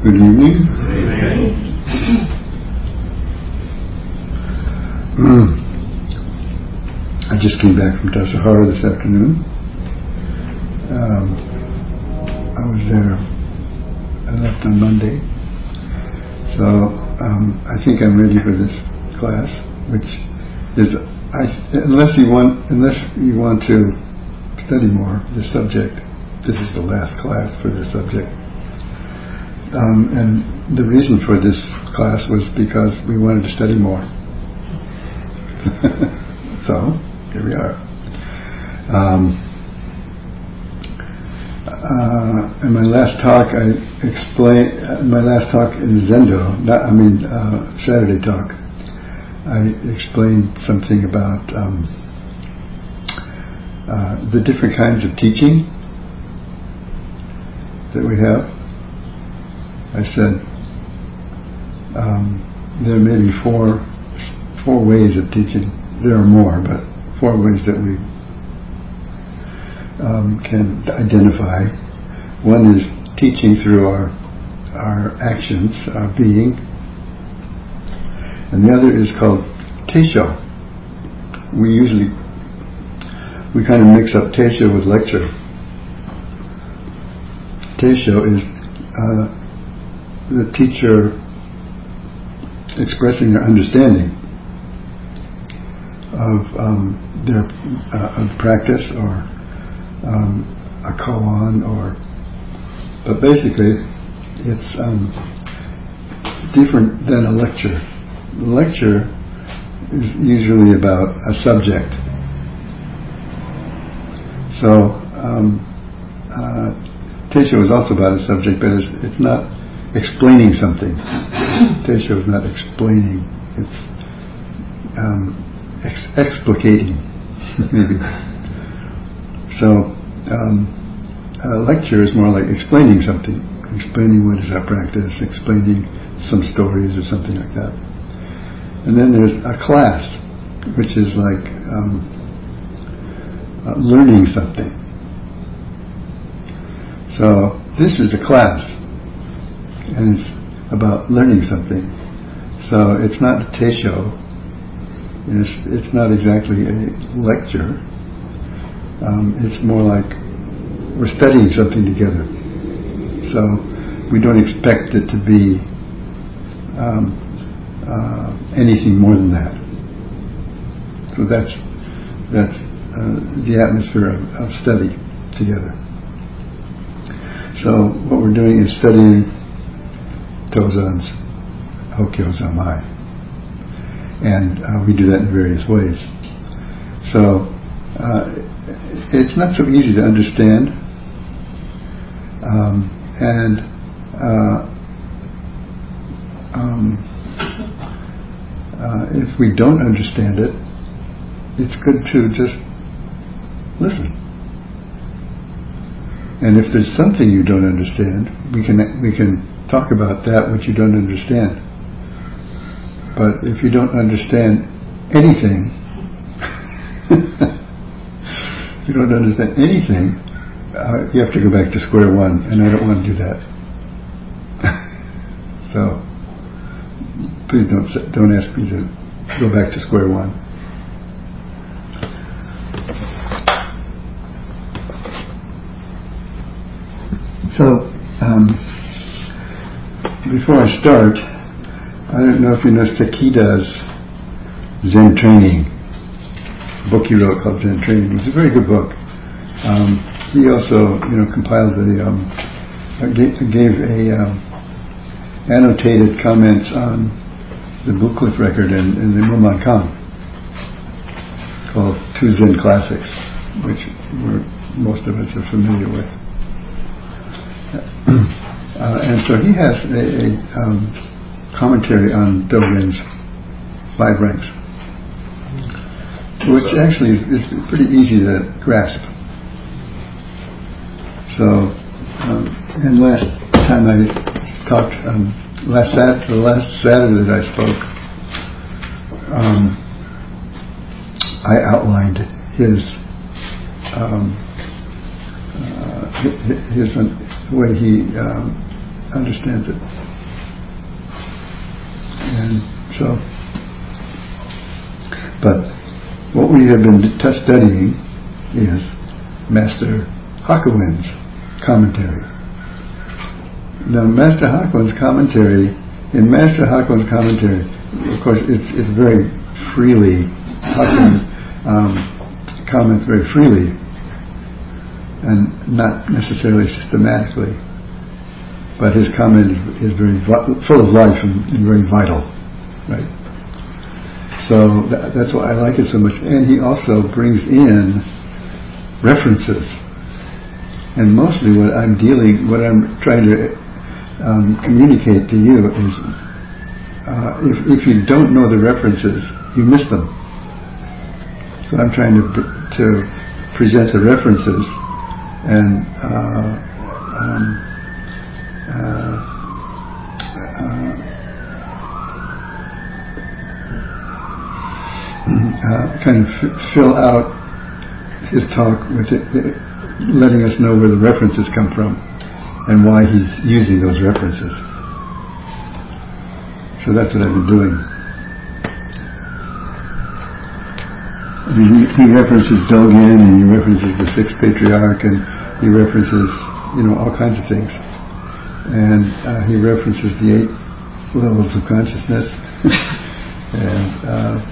Good evening. I just came back from Tassajara this afternoon. I was there. I left on Monday, so I think I'm ready for this class, which is unless you want to study more the subject. This is the last class for the subject. And the reason for this class was because we wanted to study more. So, here we are. In my last talk, I explained, my last talk in Zendo, Saturday talk, I explained something about the different kinds of teaching that we have. I said there may be four ways of teaching. There are more, but 4 ways that we can identify. One is teaching through our actions, our being, and the other is called Teisho. We kind of mix up Teisho with lecture. Teisho is the teacher expressing their understanding of their practice or a koan, but basically it's different than a lecture. The lecture is usually about a subject. So Teisho is also about a subject, but it's not explaining something. Teisho is not explaining; it's explicating, maybe. So a lecture is more like explaining something, explaining what is our practice, explaining some stories or something like that. And then there's a class, which is like learning something. So this is a class, and it's about learning something. So it's not a Teisho, and it's not exactly a lecture. It's more like we're studying something together. So we don't expect it to be anything more than that. So that's the atmosphere of study together. So what we're doing is studying Tozan's Hokyo Zanmai, and we do that in various ways. So it's not so easy to understand, and if we don't understand it, it's good to just listen. And if there's something you don't understand, we can talk about that which you don't understand. But if you don't understand anything, you have to go back to square one, and I don't want to do that. So please don't ask me to go back to square one. So before I start, I don't know if you know Sekida's Zen Training, a book he wrote called Zen Training. It's a very good book. He also, compiled gave annotated comments on the Blue Cliff record and the Muman Kang, called Two Zen Classics, which most of us are familiar with. And so he has a commentary on Dogen's 5 ranks, which actually is pretty easy to grasp. So, and last time I talked, the last Saturday that I spoke, I outlined his way he understands it. And so, but what we have been studying is Master Hakuin's commentary. Now, Master Hakuin's commentary, of course, it's very freely, Hakuin comments very freely and not necessarily systematically. But his comment is very full of life and very vital, right? So that's why I like it so much. And he also brings in references. And mostly what I'm trying to communicate to you is, if you don't know the references, you miss them. So I'm trying to present the references and kind of fill out his talk with it, letting us know where the references come from and why he's using those references. So that's what I've been doing. I mean, he references Dogen, and he references the Sixth Patriarch, and he references, all kinds of things. And he references the 8 levels of consciousness, and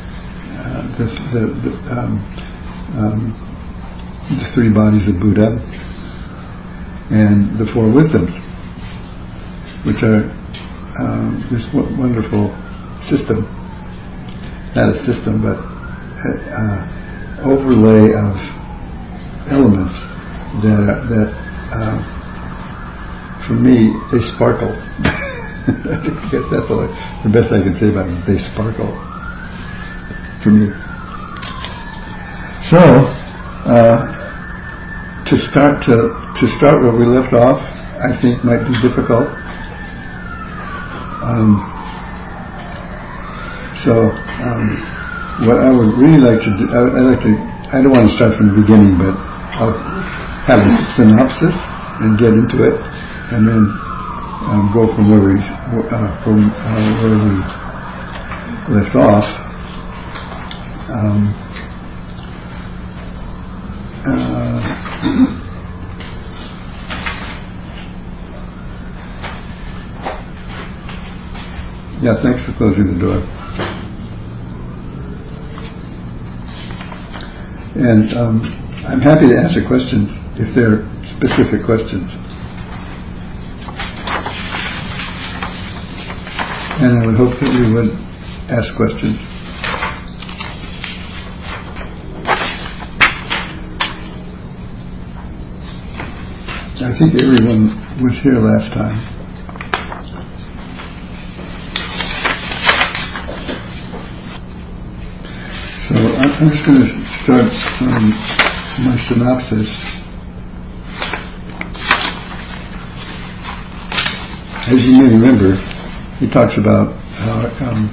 the 3 bodies of Buddha, and the 4 wisdoms, which are this wonderful system, not a system, but overlay of elements that for me, they sparkle. I guess that's the best I can say about them. They sparkle for me. So, to start where we left off, I think might be difficult. What I would really like to do, I don't want to start from the beginning, but I'll have a synopsis and get into it, and then go from where we left off. Yeah, thanks for closing the door. And I'm happy to answer questions if they're specific questions. And I would hope that you would ask questions. I think everyone was here last time. So I'm just going to start my synopsis. As you may remember, he talks about how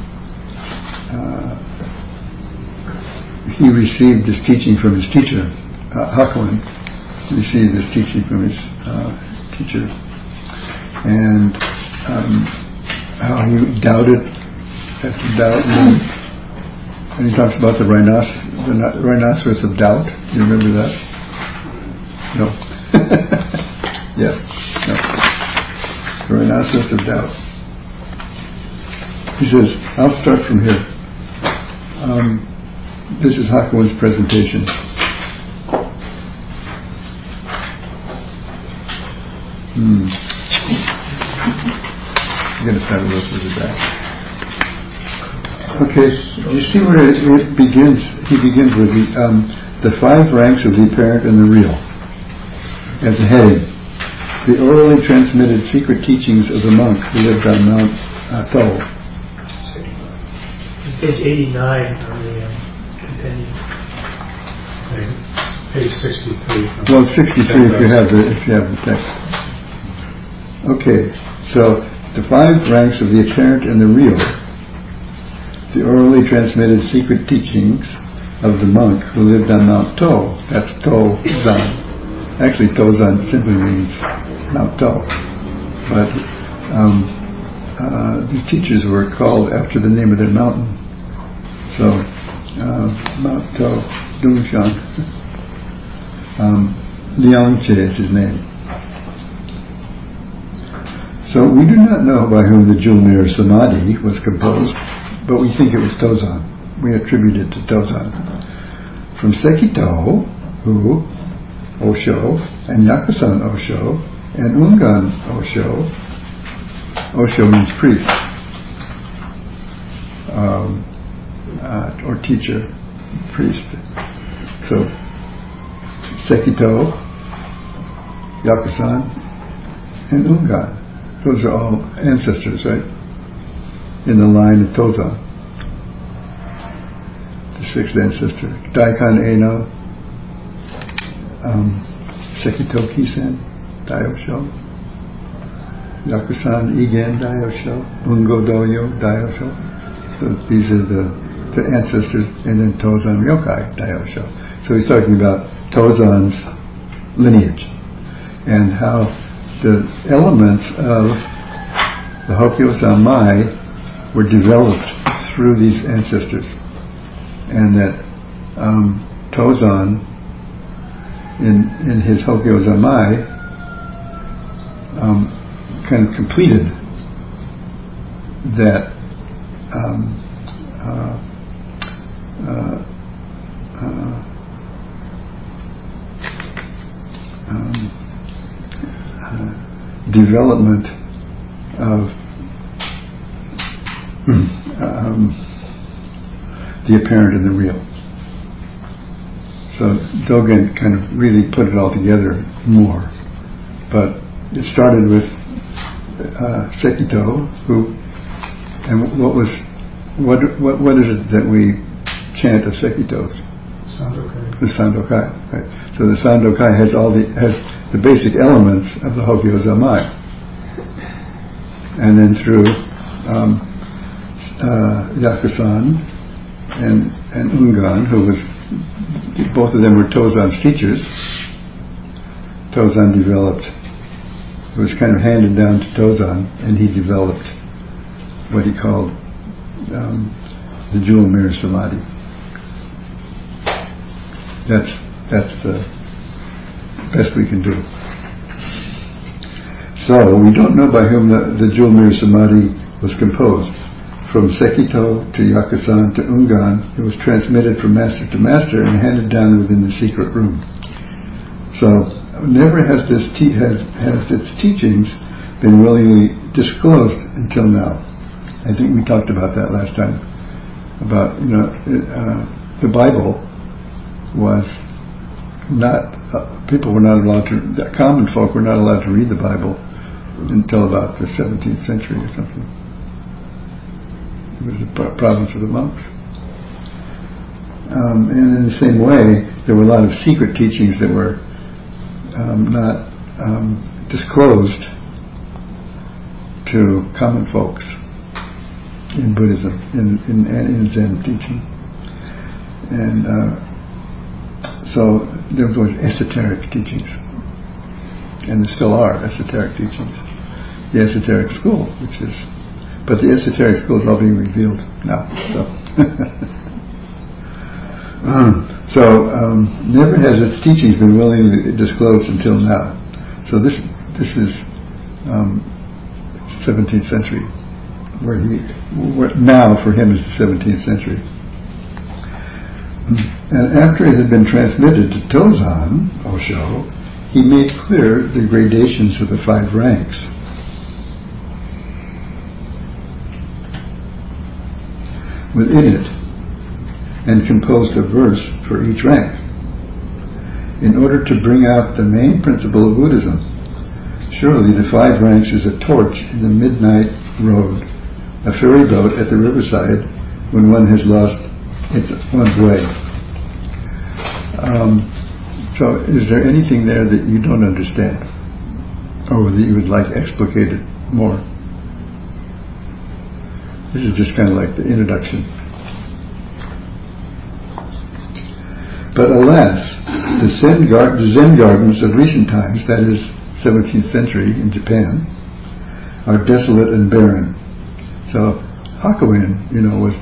he received this teaching from his teacher. Hakuin received this teaching from his teacher, and how he doubted, had some doubt, and he talks about the rhinoceros of doubt. You remember that? No. Yeah. No. The rhinoceros of doubt. He says, I'll start from here. This is Hakuin's presentation. I'm going to start a little further back. Okay, you see where it begins? He begins with the 5 ranks of the apparent and the real. As a heading, the orally transmitted secret teachings of the monk who lived on Mount Tho. Page 89 on the compendium. Page 63. Well, 63 if you have the text. Okay, so the 5 ranks of the apparent and the real. The orally transmitted secret teachings of the monk who lived on Mount Tho. That's Tozan. Actually, Tozan simply means Mount Tho. But these teachers were called after the name of their mountain. So, Mount Dongshan, Liangche is his name. So we do not know by whom the jewel mirror samadhi was composed, but we think it was Tozan. We attribute it to Tozan. From Sekito, who, Osho, and Yakusan Osho, and Ungan Osho, Osho means priest, or teacher, priest. So, Sekito, Yakusan, and Ungan. Those are all ancestors, right? In the line of Tozan. The sixth ancestor. Daikan Eno, Sekito Kisen, Daiyosho, Yakusan Igen Daiyosho, Ungo Doyo Daiyosho. So these are the ancestors, and then Tozan Ryokai Daiyosho. So he's talking about Tozan's lineage and how the elements of the Hokyo Zanmai were developed through these ancestors, and that Tozan in his Hokyo Zanmai kind of completed that development of the apparent and the real. So Dogen kind of really put it all together more. But it started with Sekito, who, and what is it that we chant of Sekito's? Sandokai. The Sandokai, right? So the Sandokai has the basic elements of the Hokyo Zanmai, and then through Yakusan and Ungan, who was, both of them were Tozan's teachers. Tozan developed, it was kind of handed down to Tozan, and he developed what he called the jewel mirror samadhi. That's the best we can do. So we don't know by whom the jewel mirror samadhi was composed. From Sekito to Yakusan to Ungan, it was transmitted from master to master and handed down within the secret room. So never has its teachings been willingly disclosed until now. I think we talked about that last time. About the Bible was not, people were not allowed to, common folk were not allowed to read the Bible until about the 17th century or something. It was the province of the monks. And in the same way, there were a lot of secret teachings that were not disclosed to common folks in Buddhism, in Zen teaching. And so there was esoteric teachings, and there still are esoteric teachings. The esoteric school, but the esoteric school is all being revealed now. So, never has its teachings been willingly disclosed until now. So this is 17th century, now for him is the 17th century. And after it had been transmitted to Tozan Osho, he made clear the gradations of the 5 ranks. Within it, and composed a verse for each rank, in order to bring out the main principle of Buddhism. Surely the 5 ranks is a torch in the midnight road, a ferry boat at the riverside when one has lost one's way. So is there anything there that you don't understand, or that you would like explicated more? This is just kind of like the introduction. But alas, the Zen gardens of recent times, that is 17th century in Japan, are desolate and barren. So Hakuin, was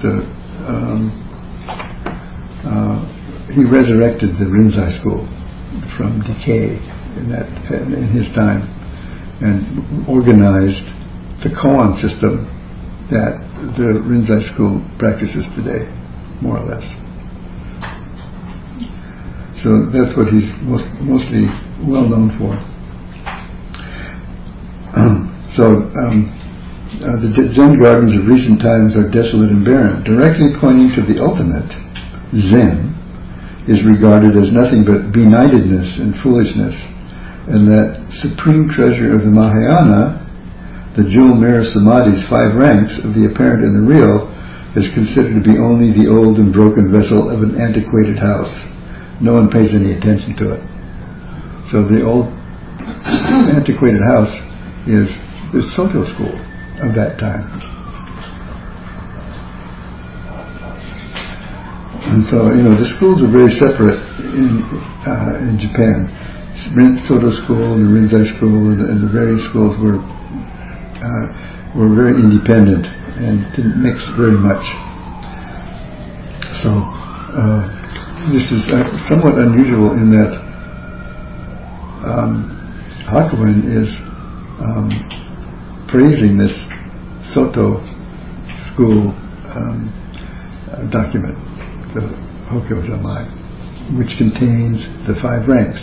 he resurrected the Rinzai school from decay in his time, and organized the koan system that the Rinzai school practices today, more or less. So that's what he's mostly well known for. The Zen gardens of recent times are desolate and barren, directly pointing to the ultimate. Zen is regarded as nothing but benightedness and foolishness, and that supreme treasure of the Mahayana, the jewel mirror samadhi's 5 ranks of the apparent and the real, is considered to be only the old and broken vessel of an antiquated house. No one pays any attention to it. So the old antiquated house is the Soto school of that time. And so, the schools are very separate in Japan. Soto school and the Rinzai school and the various schools were very independent and didn't mix very much. So this is somewhat unusual in that Hakuin is praising this Soto school document, the Hokyo Zammai, which contains the 5 ranks.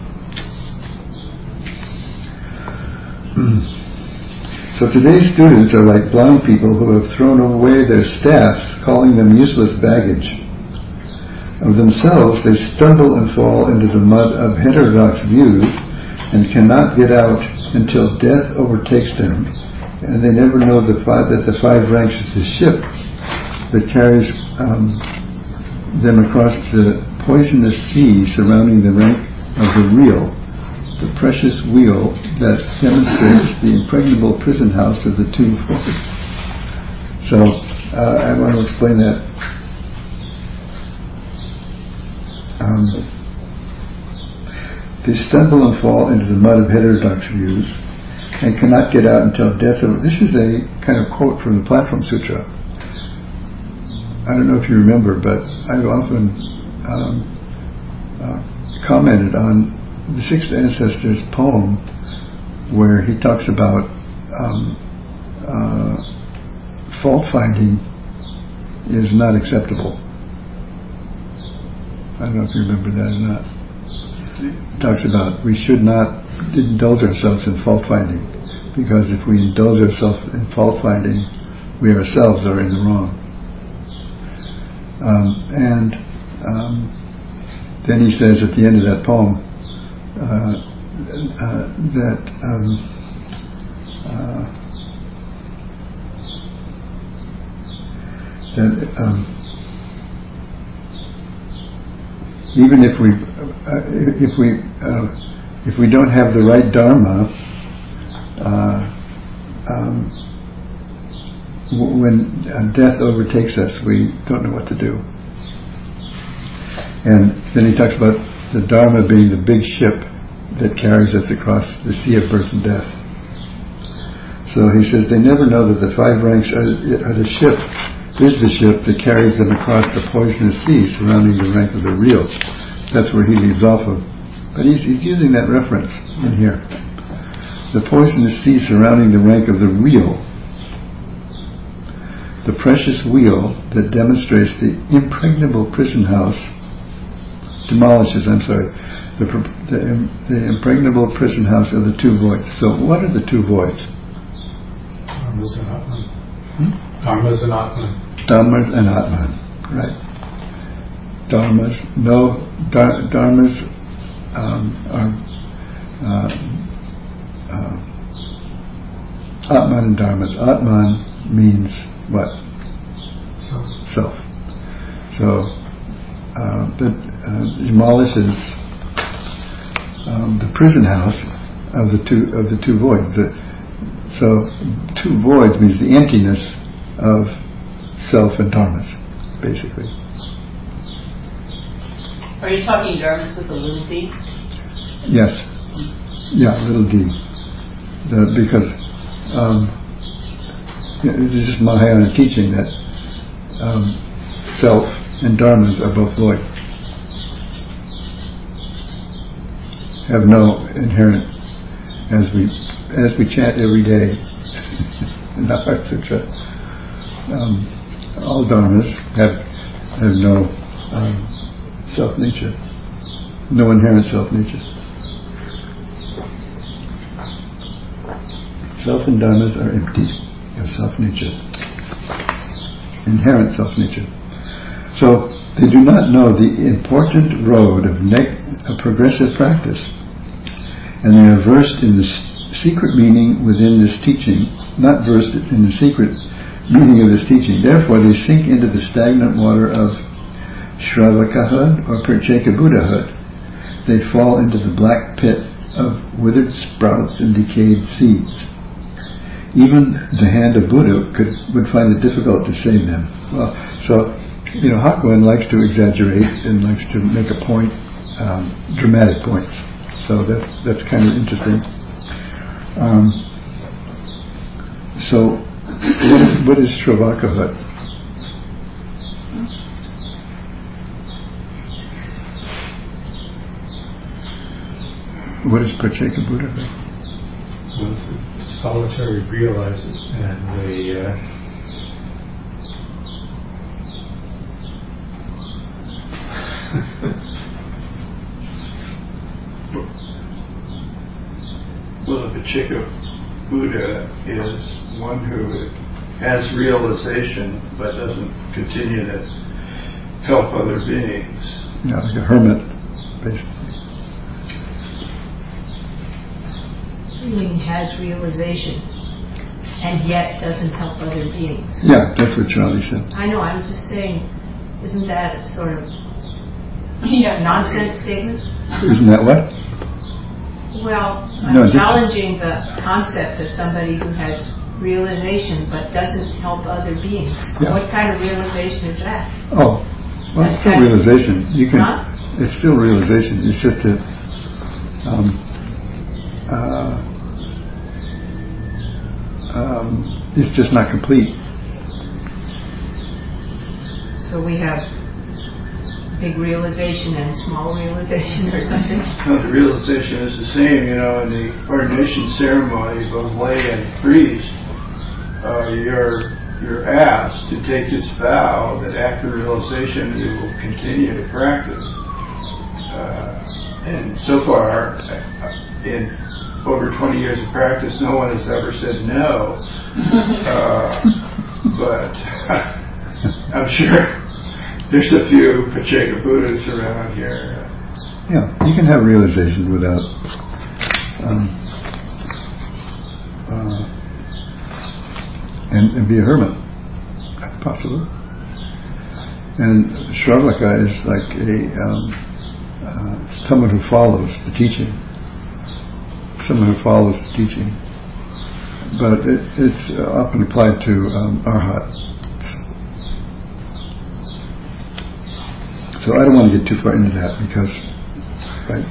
So today's students are like blind people who have thrown away their staffs, calling them useless baggage. Of themselves, they stumble and fall into the mud of heterodox views and cannot get out until death overtakes them, and they never know that the 5 ranks is the ship that carries them across the poisonous sea surrounding the rank of the real, the precious wheel that demonstrates the impregnable prison house of the 2 voids. So I want to explain that. They stumble and fall into the mud of heterodox views and cannot get out until death. This is a kind of quote from the Platform Sutra. I don't know if you remember, but I've often commented on the Sixth Ancestor's poem where he talks about fault finding is not acceptable. I don't know if you remember that or not. He talks about we should not indulge ourselves in fault finding, because if we indulge ourselves in fault finding, we ourselves are in the wrong. Then he says at the end of that poem that even if we don't have the right dharma, when death overtakes us, we don't know what to do. And then he talks about the dharma being the big ship that carries us across the sea of birth and death. So he says they never know that the 5 ranks are the ship, is the ship that carries them across the poisonous sea surrounding the rank of the real. That's where he leaves off of. But he's using that reference in here. The poisonous sea surrounding the rank of the real, the precious wheel that demonstrates the impregnable prison house, demolishes, the impregnable prison house of the 2 voids. So what are the 2 voids? Dharmas and Atman. Dharmas and Atman. Dharmas and Atman, right. Dharmas are Atman and Dharmas. Atman means what? Self. So that demolishes the prison house of the two voids. So 2 voids means the emptiness of self and dharmas, basically. Are you talking dharmas with a little d? Yes. Yeah, little d. Because This is just Mahayana teaching that self and dharmas are both void, have no inherent, as we chant every day in the Heart Sutra. All dharmas have no self-nature, no inherent self-nature. Self and dharmas are empty of self-nature, inherent self-nature. So they do not know the important road of progressive practice, and they are versed in the secret meaning within this teaching, not versed in the secret meaning of this teaching. Therefore, they sink into the stagnant water of Shravakahood or Pratyeka Buddhahood. They fall into the black pit of withered sprouts and decayed seeds. Even the hand of Buddha would find it difficult to save them. Well, so, Hakuin likes to exaggerate and likes to make a point, dramatic points. So that's kind of interesting. So, what is Shravakahood? What is Pratyeka Buddhahood? Was the solitary realizes, and the well, the Pratyeka Buddha is one who has realization but doesn't continue to help other beings. Yeah, like a hermit, basically. You mean has realization and yet doesn't help other beings? Yeah, that's what Charlie said. I know, I'm just saying, isn't that a sort of nonsense statement? Isn't that what? Well, I'm challenging the concept of somebody who has realization but doesn't help other beings. Yeah. What kind of realization is that? Oh, well, it's still realization. You can. Huh? It's still realization. It's just that. It's just not complete. So we have big realization and small realization or something? No, the realization is the same. In the ordination ceremony, both lay and priest, you're asked to take this vow that after realization you will continue to practice. And so far, in over 20 years of practice, no one has ever said no. But I'm sure there's a few Pratyeka Buddhas around here. Yeah, you can have realization without and be a hermit. Possible. And Shravaka is like someone who follows the teaching. Someone who follows the teaching. But it's often applied to Arhat. So I don't want to get too far into that because, right?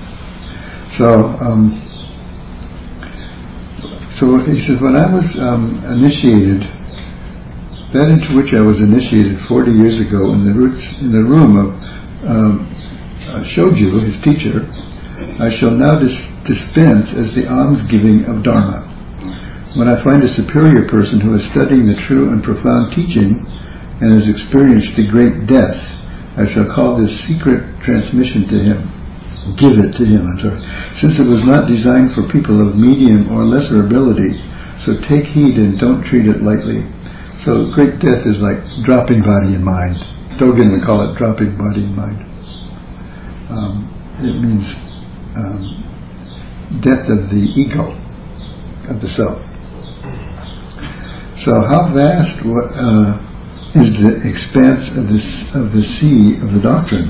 So he says, when I was initiated, that into which I was initiated 40 years ago in the room of Shoju, his teacher, I shall now dispense as the alms-giving of Dharma. When I find a superior person who is studying the true and profound teaching and has experienced the great death, I shall call this secret transmission to him. Give it to him, since it was not designed for people of medium or lesser ability, so take heed and don't treat it lightly. So great death is like dropping body and mind. Dogen would call it dropping body and mind. It means death of the ego, of the self. So how vast is the expanse of the sea of the doctrine?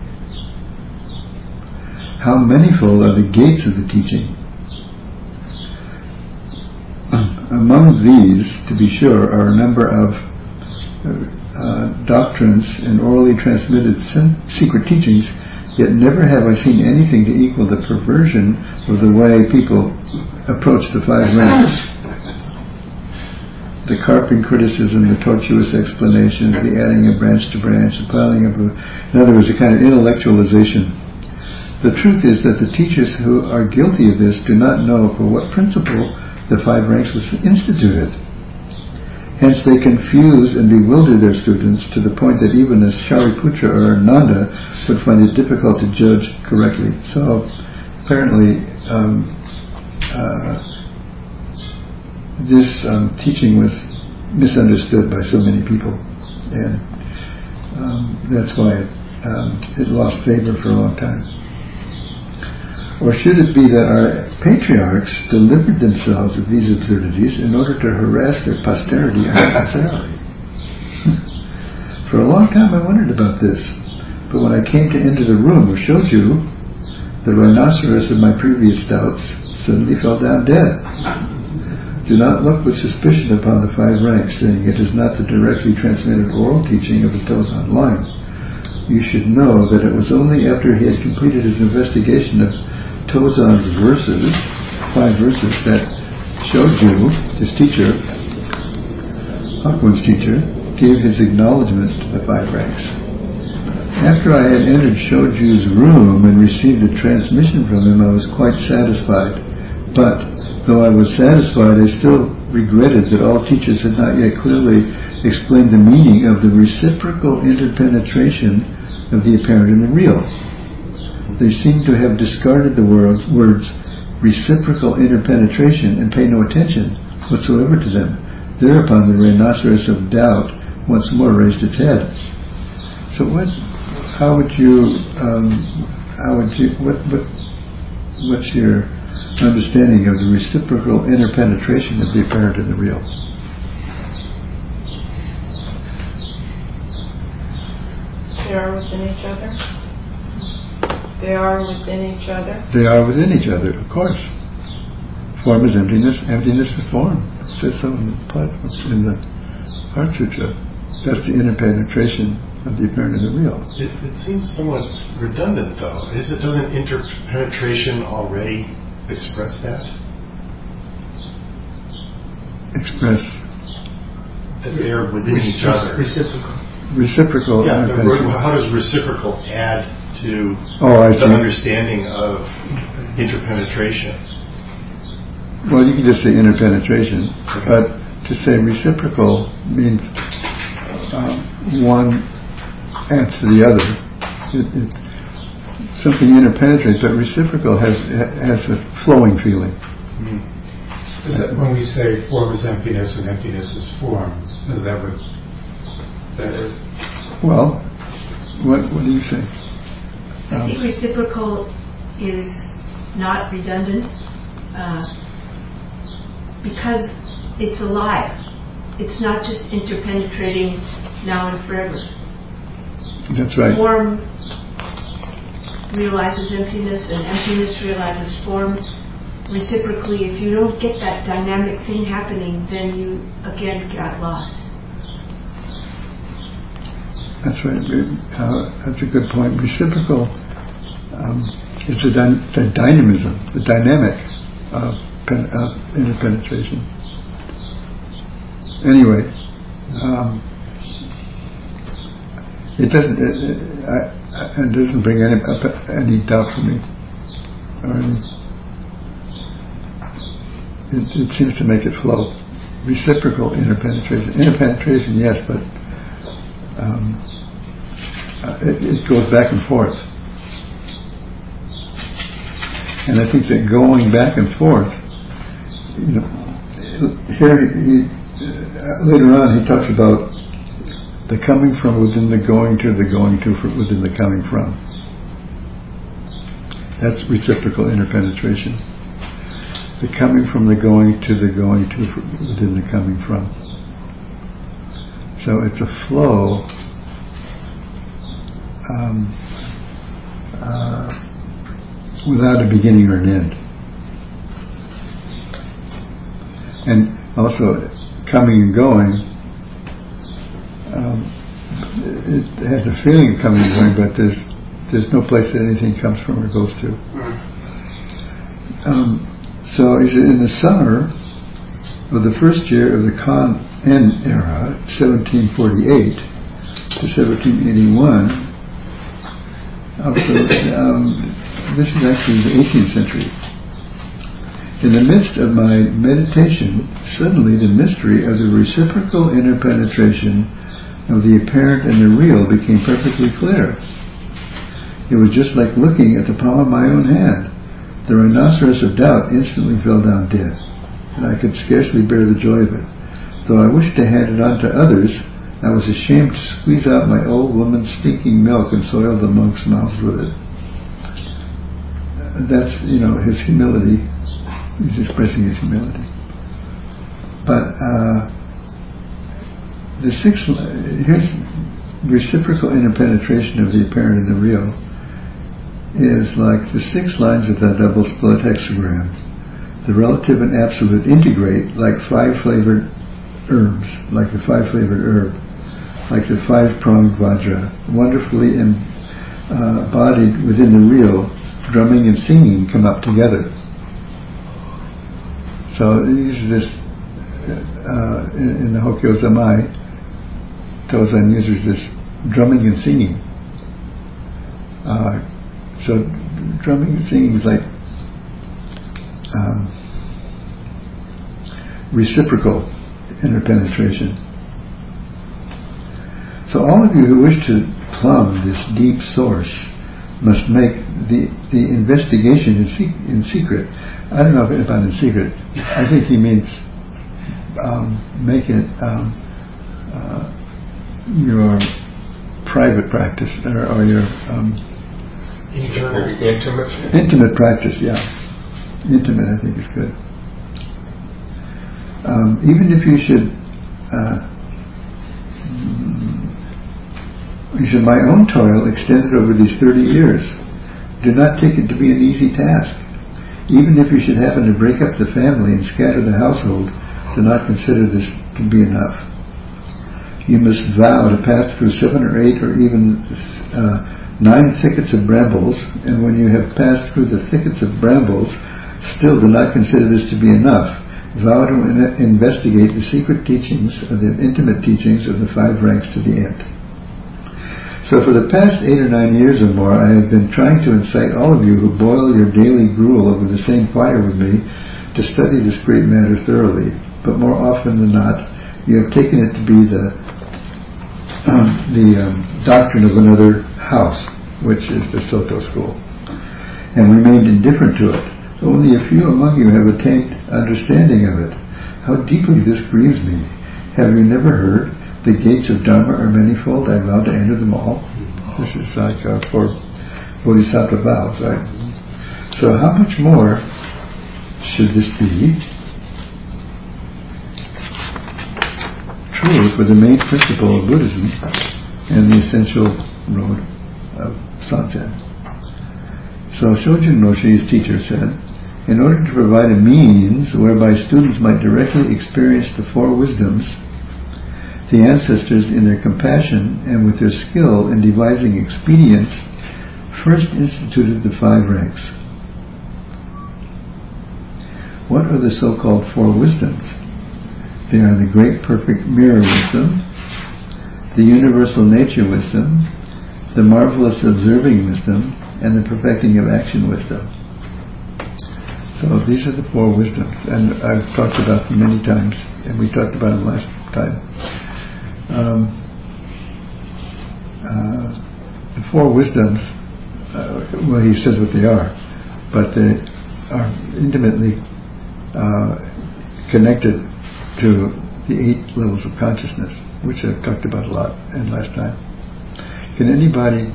How manifold are the gates of the teaching? Among these, to be sure, are a number of doctrines and orally transmitted secret teachings, yet never have I seen anything to equal the perversion of the way people approach the five ranks. the carping criticism, the tortuous explanations, the adding of branch to branch, the piling of, in other words, a kind of intellectualization. The truth is that the teachers who are guilty of this do not know for what principle the 5 ranks was instituted. Hence they confuse and bewilder their students to the point that even a Shariputra or Nanda would find it difficult to judge correctly. So apparently this teaching was misunderstood by so many people, and that's why it lost favor for a long time. Or should it be that our patriarchs delivered themselves of these absurdities in order to harass their posterity unnecessarily? For a long time I wondered about this, but when I came to enter the room of Shoju, the rhinoceros of my previous doubts suddenly fell down dead. Do not look with suspicion upon the 5 ranks, saying it is not the directly transmitted oral teaching of the Tozan line. You should know that it was only after he had completed his investigation of Tozan's verses, 5 verses, that Shoju, his teacher, Hakuin's teacher, gave his acknowledgement to the 5 ranks. After I had entered Shoju's room and received the transmission from him, I was quite satisfied. But, though I was satisfied, I still regretted that all teachers had not yet clearly explained the meaning of the reciprocal interpenetration of the apparent and the real. They seem to have discarded the words reciprocal interpenetration and pay no attention whatsoever to them. Thereupon the rhinoceros of doubt once more raised its head. So what's your understanding of the reciprocal interpenetration of the apparent and the real? They are within each other. They are within each other. They are within each other, of course. Form is emptiness, emptiness is form. It says so in the Heart Sutra. That's the interpenetration of the apparent and the real. It seems somewhat redundant, though. Doesn't interpenetration already express that? Express that they are within each other. Reciprocal. Yeah. How does reciprocal add to the understanding of interpenetration? Well, you can just say interpenetration, but to say reciprocal means one adds to the other. Something interpenetrates, but reciprocal has a flowing feeling. Is that when we say form is emptiness and emptiness is form? Is that what that is? Well, what do you say? I think reciprocal is not redundant because it's alive. It's not just interpenetrating now and forever. That's right. Form realizes emptiness and emptiness realizes form. Reciprocally, if you don't get that dynamic thing happening, then you again got lost. That's right. That's a good point. Reciprocal is the dynamism, the dynamic of interpenetration. Anyway, it doesn't bring any doubt for me. It seems to make it flow. Reciprocal interpenetration. Interpenetration, yes, but it goes back and forth. And I think that going back and forth, here later on he talks about the coming from within the going to within the coming from. That's reciprocal interpenetration. The coming from the going to within the coming from. So it's a flow without a beginning or an end. And also coming and going, it has a feeling of coming and going, but there's no place that anything comes from or goes to. So he said in the summer, of the first year of the Kan-en era, 1748 to 1781. Also, this is actually the 18th century. In the midst of my meditation, suddenly the mystery of the reciprocal interpenetration of the apparent and the real became perfectly clear. It was just like looking at the palm of my own hand. The rhinoceros of doubt instantly fell down dead, and I could scarcely bear the joy of it. Though I wished to hand it on to others, I was ashamed to squeeze out my old woman's stinking milk and soil the monks' mouths with it. That's, his humility. He's expressing his humility. But here's reciprocal interpenetration of the apparent and the real is like the 6 lines of that double split hexagram. The relative and absolute integrate like 5 flavored herbs, like the 5-flavored herb, like the 5-pronged vajra, wonderfully embodied within the real. Drumming and singing come up together. So he uses this in the Hokkyo Zamai. Tozan uses this drumming and singing. So drumming and singing is like reciprocal interpenetration. So all of you who wish to plumb this deep source must make the investigation in secret. I don't know about in secret. I think he means make it your private practice or your intimate practice. Yeah, intimate I think is good. Even if you should. He said, my own toil extended over these 30 years. Do not take it to be an easy task. Even if you should happen to break up the family and scatter the household, do not consider this to be enough. You must vow to pass through 7 or 8 or even 9 thickets of brambles, and when you have passed through the thickets of brambles, still do not consider this to be enough. Vow to investigate the secret teachings, or the intimate teachings of the 5 ranks to the end. So for the past 8 or 9 years or more, I have been trying to incite all of you who boil your daily gruel over the same fire with me to study this great matter thoroughly. But more often than not, you have taken it to be the doctrine of another house, which is the Soto school, and remained indifferent to it. Only a few among you have attained understanding of it. How deeply this grieves me. Have you never heard? The gates of Dharma are manifold, I vow to enter them all. This is like for Bodhisattva vows, right? So how much more should this be true for the main principle of Buddhism and the essential road of Sanzen? So Shojun Roshi, his teacher, said, in order to provide a means whereby students might directly experience the 4 wisdoms, the ancestors, in their compassion and with their skill in devising expedients, first instituted the 5 ranks. What are the so-called 4 wisdoms? They are the great perfect mirror wisdom, the universal nature wisdom, the marvelous observing wisdom, and the perfecting of action wisdom. So these are the 4 wisdoms, and I've talked about them many times, and we talked about them last time. The 4 wisdoms, well, he says what they are, but they are intimately connected to the 8 levels of consciousness, which I've talked about a lot and last time. Can anybody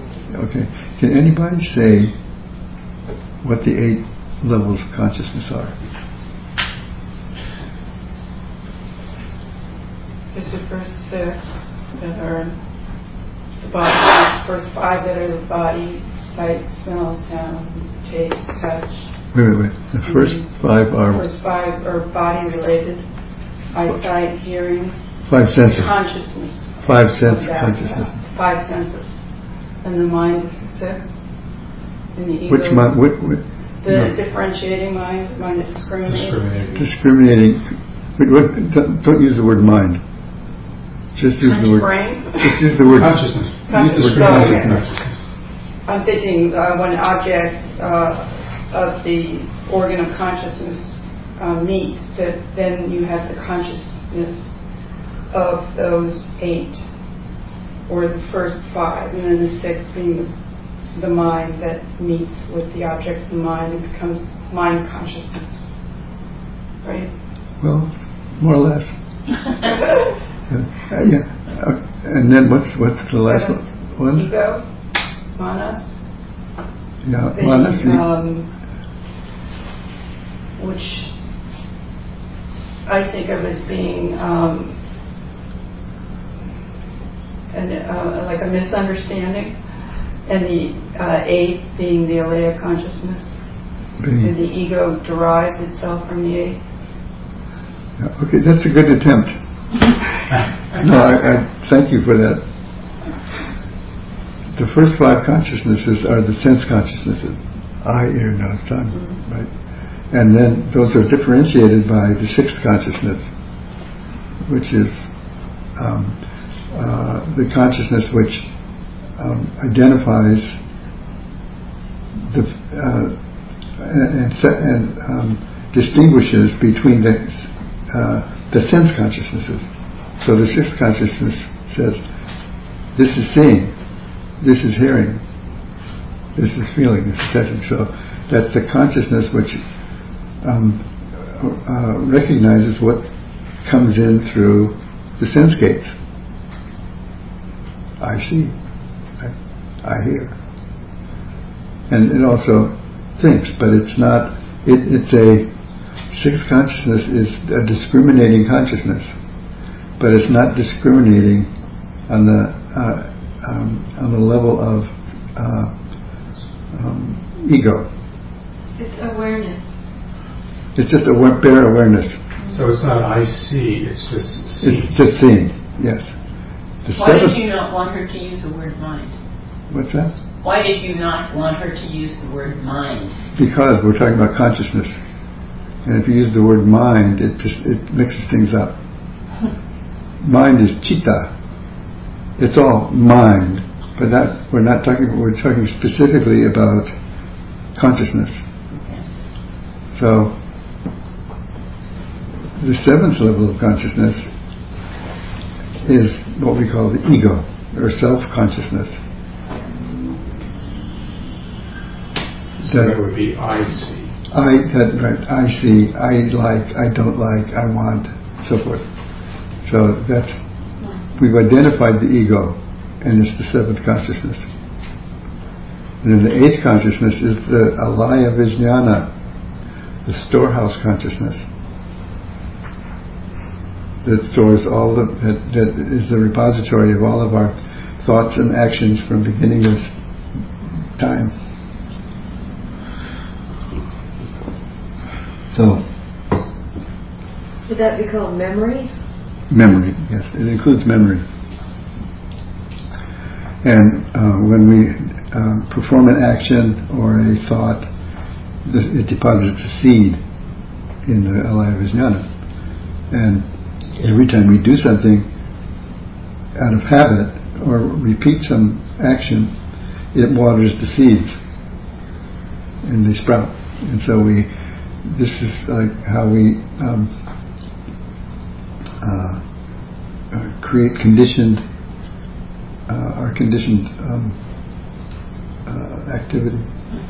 say what the 8 levels of consciousness are? There's the first 6 that are the body, first 5 that are the body, sight, smell, sound, taste, touch. Wait. The first 5 are... First 5 are body related. Eyesight, hearing. 5 senses. Consciousness. 5 sense consciousness. 5 senses. And the mind is the 6th. And the ego. Which mind? The differentiating mind is discriminating. Discriminating. Don't use the word mind. Just use the word brain. Just use the word consciousness. Use the word consciousness. I'm thinking when an object of the organ of consciousness meets, that then you have the consciousness of those 8, or the first 5, and then the 6th being the mind that meets with the object of the mind and becomes mind consciousness. Right? Well, more or less. Yeah. And then what's the last one? Ego, manas. Yeah, manas. Which I think of as being like a misunderstanding, and the 8 being the alaya consciousness, and the ego derives itself from the 8. Yeah, okay, that's a good attempt. No, I thank you for that. The first 5 consciousnesses are the sense consciousnesses: eye, ear, nose, tongue, right? And then those are differentiated by the 6th consciousness, which is the consciousness which identifies and distinguishes between the sense consciousnesses. So the 6th consciousness says, this is seeing, this is hearing, this is feeling, this is touching. So that's the consciousness which recognizes what comes in through the sense gates. I see, I hear. And it also thinks, but it's not, it's a 6th consciousness is a discriminating consciousness, but it's not discriminating on the level of ego. It's awareness. It's just bare awareness. So it's not I see, it's just seeing. It's just seeing, yes. Why did you not want her to use the word mind? What's that? Why did you not want her to use the word mind? Because we're talking about consciousness. And if you use the word mind, it mixes things up. Mind is chitta. It's all mind. But we're talking specifically about consciousness. Okay. So the 7th level of consciousness is what we call the ego, or self-consciousness. So that would be I see. Right. I see, I like, I don't like, I want, so forth. So we've identified the ego, and it's the 7th consciousness. And then the 8th consciousness is the alaya vijnana, the storehouse consciousness, that stores all that is the repository of all of our thoughts and actions from beginningless time. So, would that be called memory? Memory, yes, it includes memory. And when we perform an action or a thought, it deposits a seed in the alaya vijnana. And every time we do something out of habit or repeat some action, it waters the seeds and they sprout. And so this is like how we create our conditioned activity.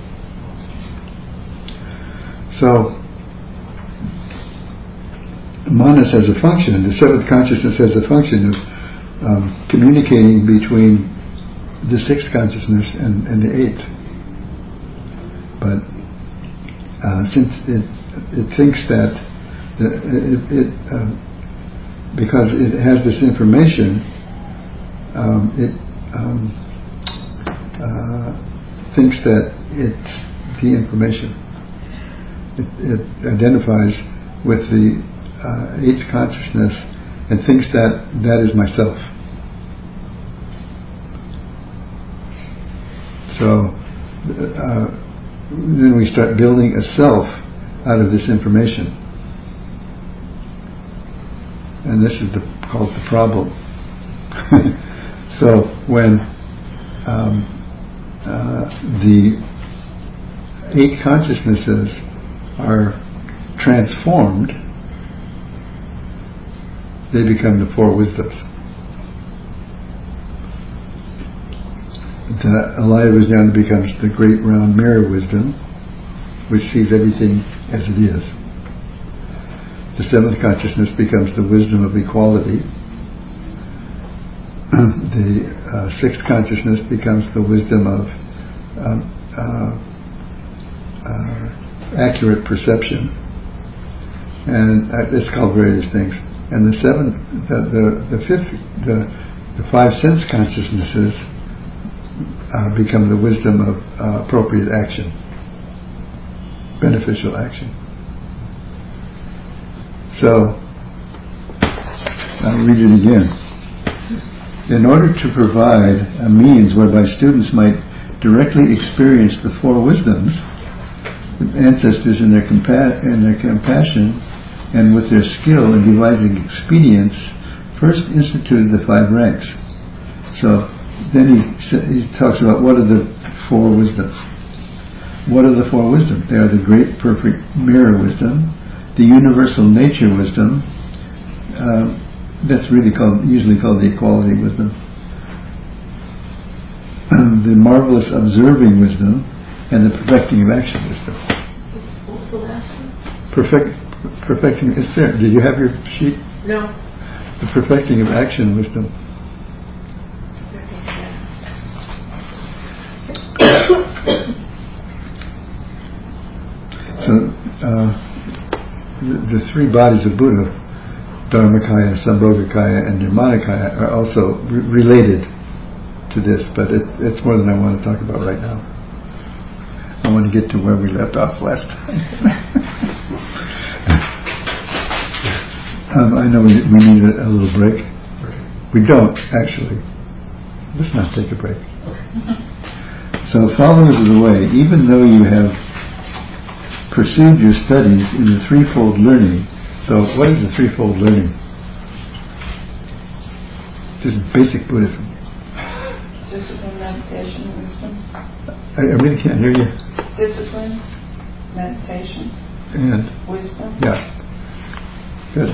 So manas has a function, the 7th consciousness has a function of communicating between the 6th consciousness and the 8th. But since it thinks that because it has this information, it thinks that it's the information. It identifies with the 8th consciousness and thinks that is myself. So then we start building a self out of this information. and this is called the problem. So when the 8 consciousnesses are transformed, they become the 4 wisdoms. The Alaya Vijnana becomes the great round mirror wisdom, which sees everything as it is. The 7th consciousness becomes the wisdom of equality. The 6th consciousness becomes the wisdom of accurate perception, and it's called various things. And the 5 sense consciousnesses become the wisdom of appropriate action, beneficial action. So I'll read it again. In order to provide a means whereby students might directly experience the 4 wisdoms, ancestors in their compassion and with their skill in devising expedients first instituted the 5 ranks. So then he talks about what are the 4 wisdoms. What are the 4 wisdoms? They are the great perfect mirror wisdom, the universal nature wisdom, that's usually called the equality wisdom, the marvelous observing wisdom, and the perfecting of action wisdom. What was the last one? Perfecting, it's there. Did you have your sheet? No. The perfecting of action wisdom. So the 3 bodies of Buddha, Dharmakaya, Sambhogakaya, and Nirmanakaya, are also related to this, but it's more than I want to talk about right now. I want to get to where we left off last time. I know we need a little break. We don't, actually. Let's not take a break. So, followers of the way, even though you have pursued your studies in the threefold learning. So, what is the threefold learning? This is basic Buddhism. Discipline, meditation, wisdom. I really can't hear you. Discipline, meditation, and wisdom. Yeah. Good.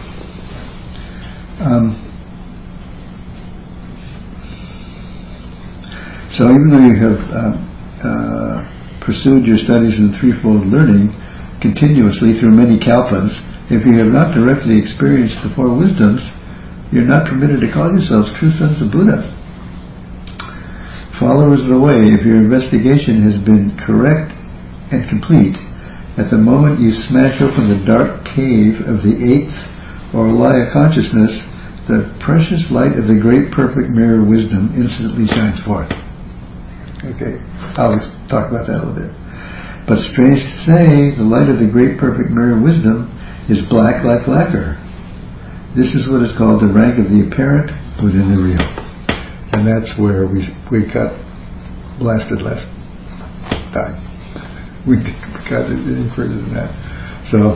So even though you have pursued your studies in threefold learning continuously through many kalpas, if you have not directly experienced the 4 wisdoms, you're not permitted to call yourselves true sons of Buddha. Followers of the way, if your investigation has been correct and complete, at the moment you smash open the dark cave of the 8th or Alaya consciousness, the precious light of the great perfect mirror wisdom instantly shines forth. Okay, I'll talk about that a little bit. But strange to say, the light of the great perfect mirror wisdom is black like lacquer. This is what is called the rank of the apparent within the real. And that's where we got blasted last time. We got it any further than that. So,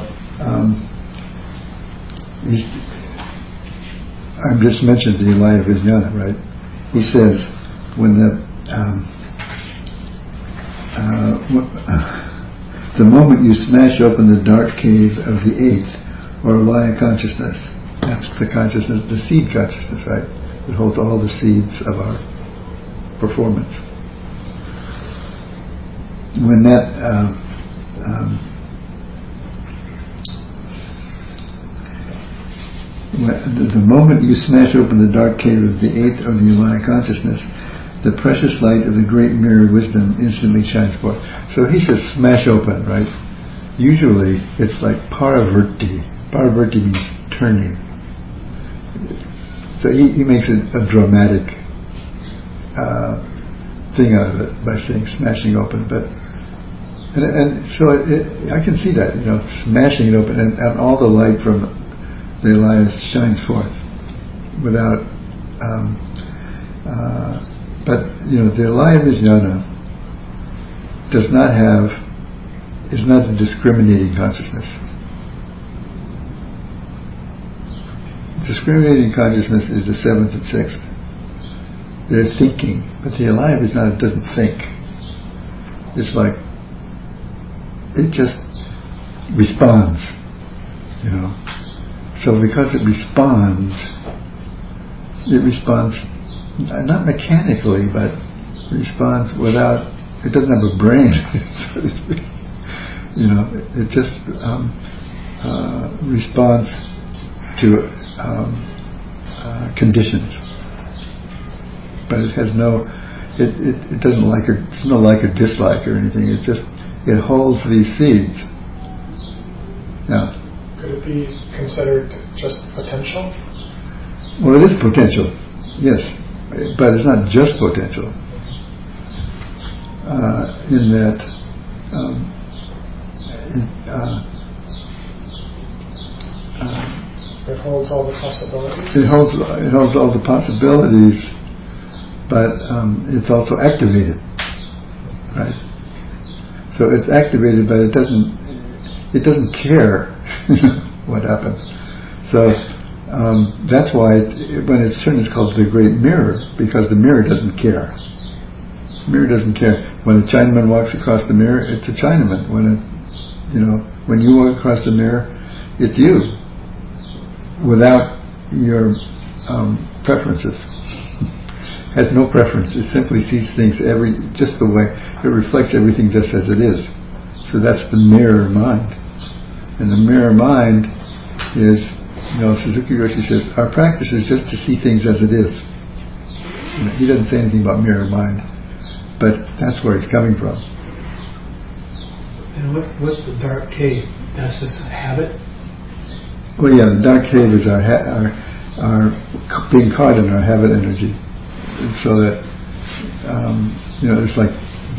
I've just mentioned the Alaya Vijnana, right? He says, when the moment you smash open the dark cave of the 8th or Alaya consciousness, that's the consciousness, the seed consciousness, right? It holds all the seeds of our performance. When that the moment you smash open the dark cave of the 8th or the Alaya consciousness, the precious light of the great mirror wisdom instantly shines forth. So he says smash open, right? Usually it's like paravrti. Paravrti means turning. So he makes it a dramatic thing out of it by saying smashing open. But and so I can see that, smashing it open and all the light from the Alaya shines forth without. But the Alaya Vijnana is not a discriminating consciousness. discriminating consciousness is the seventh and sixth. They're thinking, but the alive is not. It doesn't think. It's like it just responds, So because it responds not mechanically, but responds without. It doesn't have a brain, so to speak. It just responds to conditions, but it has no. It doesn't like or there's no like or dislike or anything. It holds these seeds. Yeah. Could it be considered just potential? Well, it is potential, yes, but it's not just potential. In that, it holds all the possibilities. It holds all the possibilities, but it's also activated, right? So it's activated, but it doesn't care what happens. So that's why when it's turned, it's called the Great Mirror, because the mirror doesn't care. The mirror doesn't care. When a Chinaman walks across the mirror, it's a Chinaman. When you walk across the mirror, it's you, without your preferences. Has no preference. It simply sees things just the way it reflects everything, just as it is. So that's the mirror mind. And the mirror mind is, Suzuki Roshi says, our practice is just to see things as it is. He doesn't say anything about mirror mind, but that's where it's coming from. And what's the dark cave? That's just a habit? Well, yeah, the dark cave is our being caught in our habit energy. So that it's like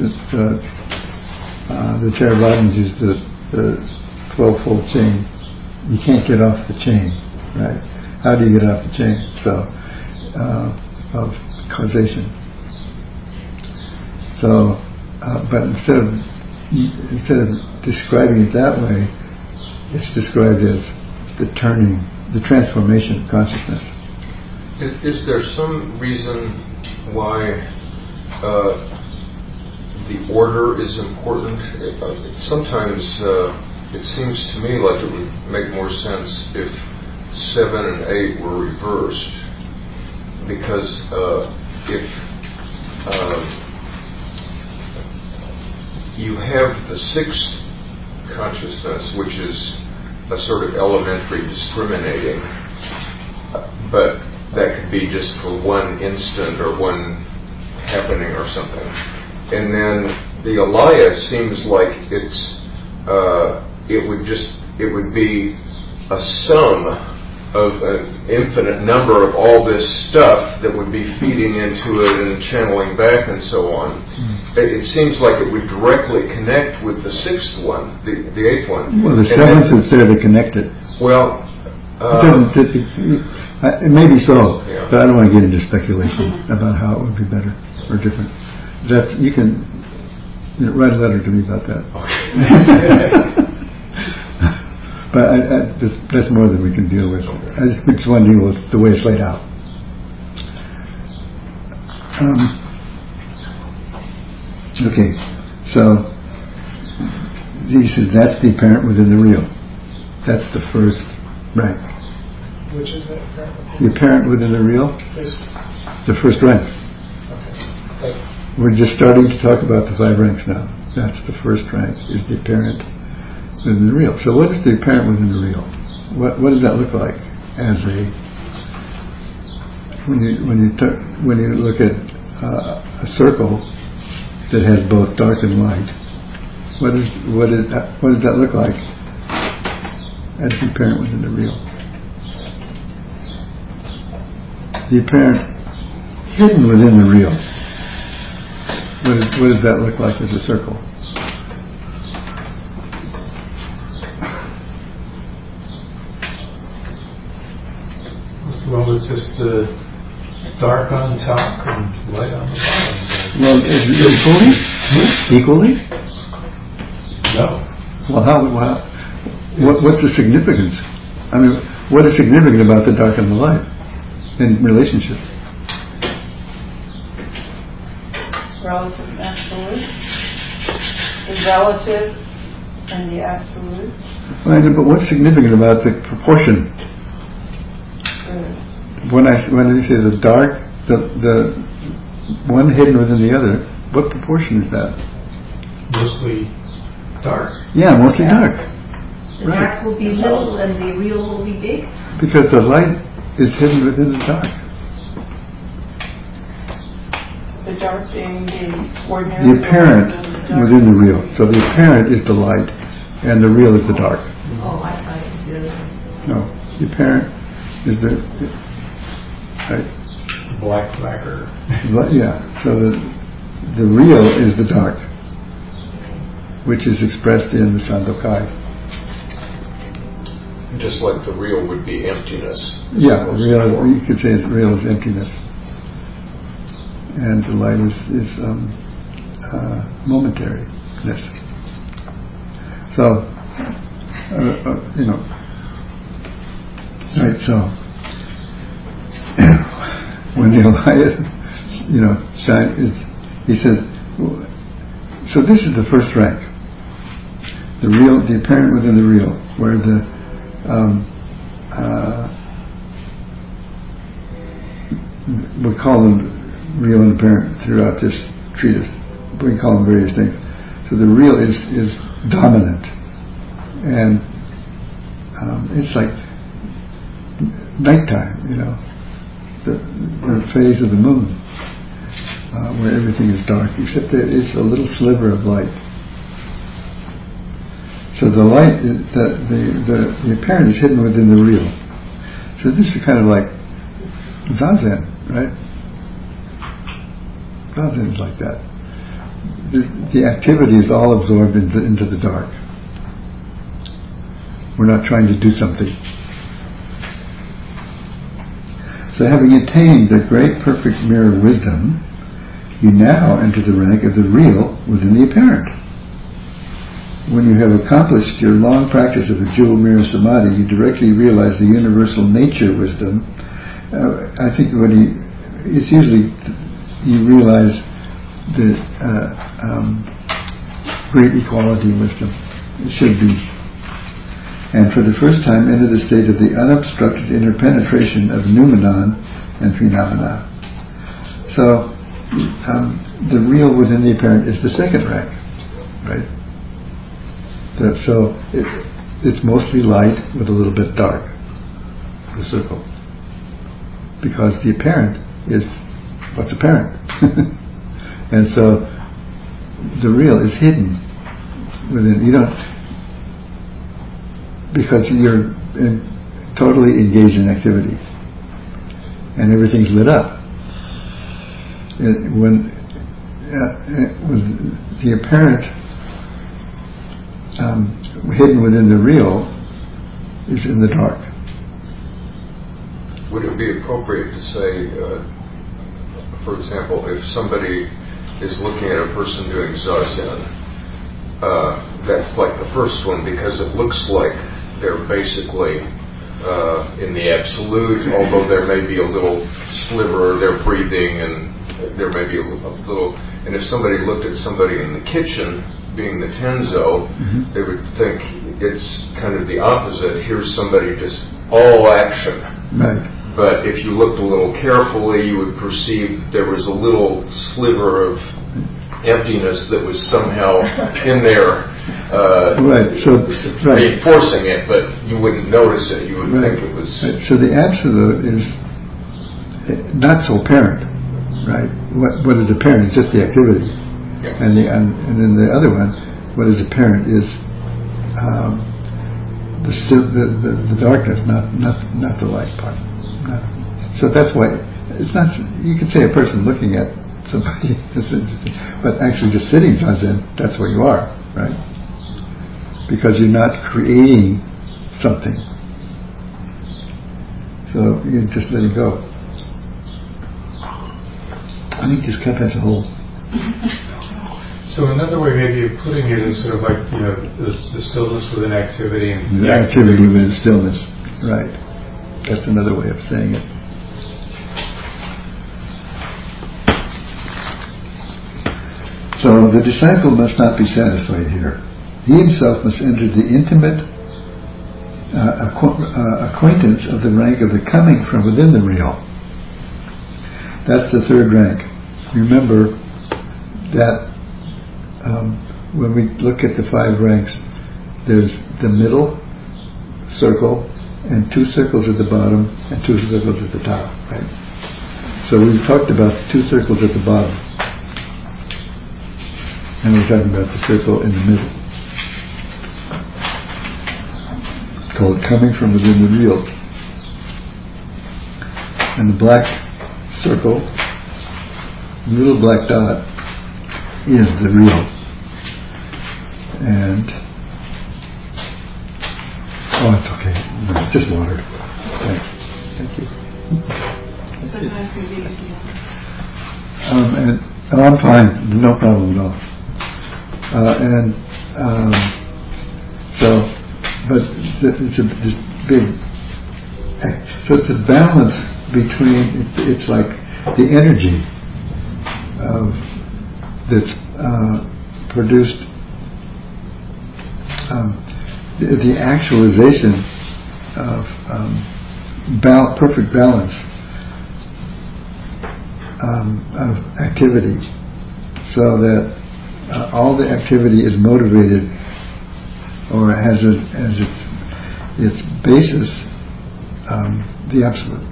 the Theravadins use the 12-fold chain. You can't get off the chain, right? How do you get off the chain? So of causation. So, but instead of describing it that way, it's described as the transformation of consciousness. Is there some reason why the order is important? Sometimes it seems to me like it would make more sense if 7 and 8 were reversed, because if you have the sixth consciousness, which is a sort of elementary discriminating, but that could be just for one instant or one happening or something. And then the alaya seems like it would be a sum of an infinite number of all this stuff that would be feeding into it and channeling back and so on. It seems like it would directly connect with the sixth one, the eighth one. Well, the seventh is there to connect it. Well, it may be so, yeah. But I don't want to get into speculation about how it would be better or different. That you can write a letter to me about that. Okay. But that's more than we can deal with. I just want to deal with the way it's laid out. Okay, so he says that's the apparent within the real. That's the first rank. Which is it? The apparent within the real? Yes. The first rank. Okay. We're just starting to talk about the 5 ranks now. That's the first rank, is the apparent within the real. So what is the apparent within the real? What does that look like as when you look at a circle that has both dark and light? What does that look like as the apparent within the real? The apparent hidden within the real. What does that look like as a circle? Well, it's just dark on top and light on the bottom. Well, equally? No. Well, what's the significance? I mean, what is significant about the dark and the light in relationship? Relative and absolute. The relative and the absolute. Right, but what's significant about the proportion? When you say the dark, the one hidden within the other, what proportion is that? Mostly dark. Yeah, mostly dark. The dark will be little and the real will be big? Because the light is hidden within the dark. The dark being the ordinary. The apparent within the real. So the apparent is the light and the real is the dark. Oh, I thought it was the other way. No, the apparent is the... Right. Black lacquer. Yeah, so the real is the dark, which is expressed in the Sandokai. Just like the real would be emptiness. Yeah, real, you could say the real is emptiness. And the light is momentariness. So, right, so when the light, shine, he says, so this is the first rank. The real, the apparent within the real, where the we call them real and apparent throughout this treatise. We call them various things. So the real is dominant, and it's like nighttime, the phase of the moon, where everything is dark, except there is a little sliver of light. So the light, the apparent is hidden within the real. So this is kind of like Zazen, right? Zazen is like that. The activity is all absorbed into the dark. We're not trying to do something. So having attained the great perfect mirror wisdom, you now enter the rank of the real within the apparent. When you have accomplished your long practice of the jewel mirror samadhi, you directly realize the universal nature wisdom. I think it's usually you realize the great equality wisdom. It should be. And for the first time enter the state of the unobstructed interpenetration of noumenon and phenomena. So the real within the apparent is the second rank, right? So it's mostly light with a little bit dark, the circle. Because the apparent is what's apparent. And so the real is hidden within. You don't, because you're totally engaged in activity and everything's lit up. When the apparent hidden within the real is in the dark. Would it be appropriate to say, for example, if somebody is looking at a person doing zazen, that's like the first one because it looks like they're basically in the absolute, although there may be a little sliver, they're breathing, and there may be a little. And if somebody looked at somebody in the kitchen, being the tenzo, they would think it's kind of the opposite. Here's somebody just all action. Right. But if you looked a little carefully, you would perceive there was a little sliver of emptiness that was somehow in there, right. So reinforcing it, but you wouldn't notice it. You would think it was. Right. So the absolute is not so apparent, right? What is apparent is just the activity, and then the other one, what is apparent is the darkness, not the light part. So that's why it's not. You could say a person looking at somebody, but actually just sitting zazen, that's where you are, right? Because you're not creating something. So you just let it go. I think this cup has a hole. So another way maybe of putting it is sort of like, the stillness within activity. And the activity within stillness, right. That's another way of saying it. So the disciple must not be satisfied here. He himself must enter the intimate acquaintance of the rank of the coming from within the real. That's the third rank. Remember that when we look at the 5 ranks, there's the middle circle and 2 circles at the bottom and 2 circles at the top, right? So we've talked about the 2 circles at the bottom. And we're talking about the circle in the middle. It's called coming from within the real. And the black circle, the little black dot, is the real. And it's okay. No, it's just water. Thanks. Thank you. Sometimes we do some water. I'm fine. No problem at all. But it's this big. So it's a balance between. It's like the energy that's produced. The actualization of perfect balance of activity, so that all the activity is motivated or has as its basis the absolute.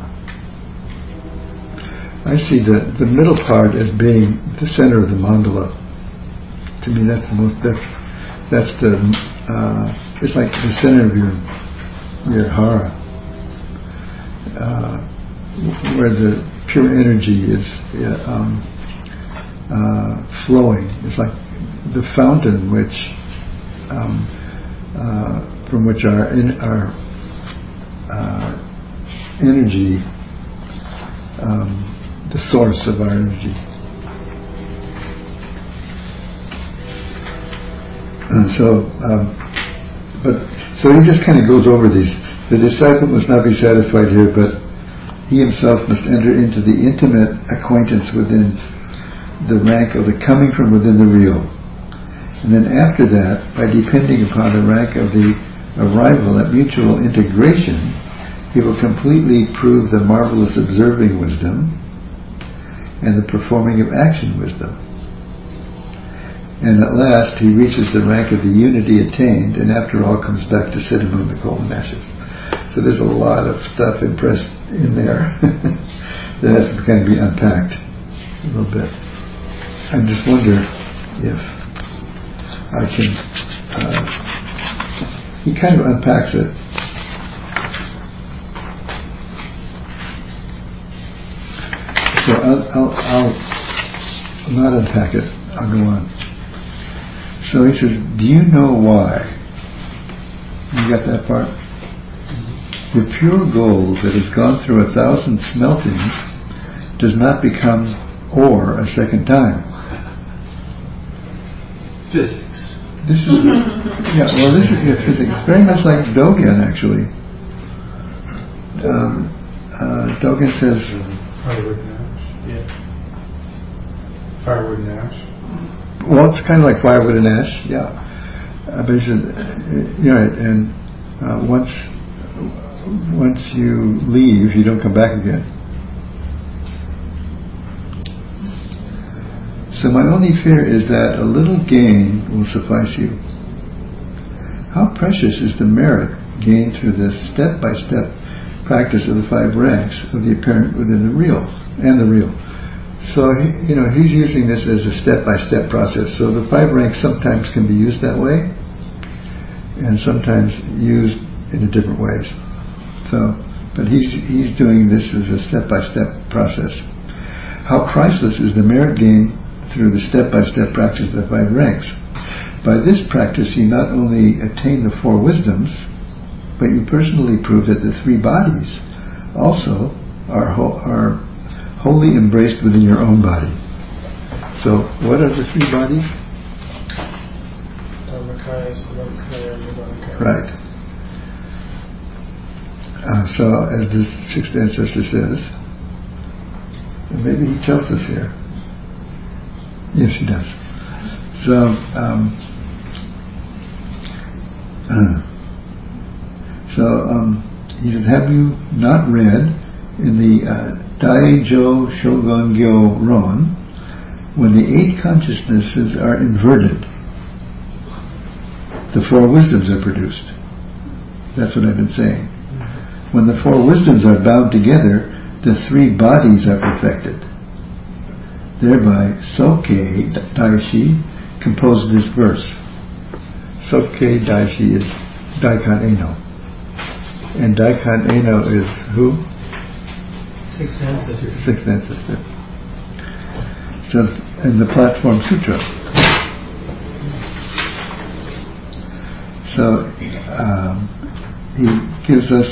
I see the middle part as being the center of the mandala. To me, that's the most. That's the. It's like the center of your hara, where the pure energy is flowing. It's like the fountain from which our energy, the source of our energy. And so he just kind of goes over these. The disciple must not be satisfied here, but he himself must enter into the intimate acquaintance within the rank of the coming from within the real. And then after that, by depending upon the rank of the arrival at mutual integration, he will completely prove the marvelous observing wisdom and the performing of action wisdom. And at last he reaches the rank of the unity attained, and after all comes back to sit among the golden ashes. So there's a lot of stuff impressed in there that has to kind of be unpacked a little bit. I just wonder if I can. He kind of unpacks it. So I'll not unpack it. I'll go on. So he says, do you know why? You got that part? The pure gold that has gone through 1,000 smeltings does not become ore a second time. Physics. This is this is physics. Very much like Dogen, actually. Dogen says. Firewood and ash. Yeah. Firewood and ash. Well, it's kind of like firewood and ash, yeah. But he said, and once you leave, you don't come back again. So my only fear is that a little gain will suffice you. How precious is the merit gained through the step-by-step practice of the 5 ranks of the apparent within the real and the real. So he's using this as a step-by-step process. So the 5 ranks sometimes can be used that way, and sometimes used in different ways. So, but he's doing this as a step-by-step process. How priceless is the merit gained through the step-by-step practice of the 5 ranks? By this practice, you not only attain the 4 wisdoms, but you personally prove that the 3 bodies also are wholly embraced within your own body. So, what are the 3 bodies? Right. So, as the sixth ancestor says, and maybe he tells us here. Yes, he does. So, he says, have you not read in the Daijo Shogongyo Ron, when the 8 consciousnesses are inverted, the 4 wisdoms are produced? That's what I've been saying. When the 4 wisdoms are bound together, the 3 bodies are perfected. Thereby, Soke Daishi composed this verse. Soke Daishi is Daikan Eno. And Daikan Eno is who? Sixth ancestor. Sixth ancestor. So, in the Platform Sutra. So, he gives us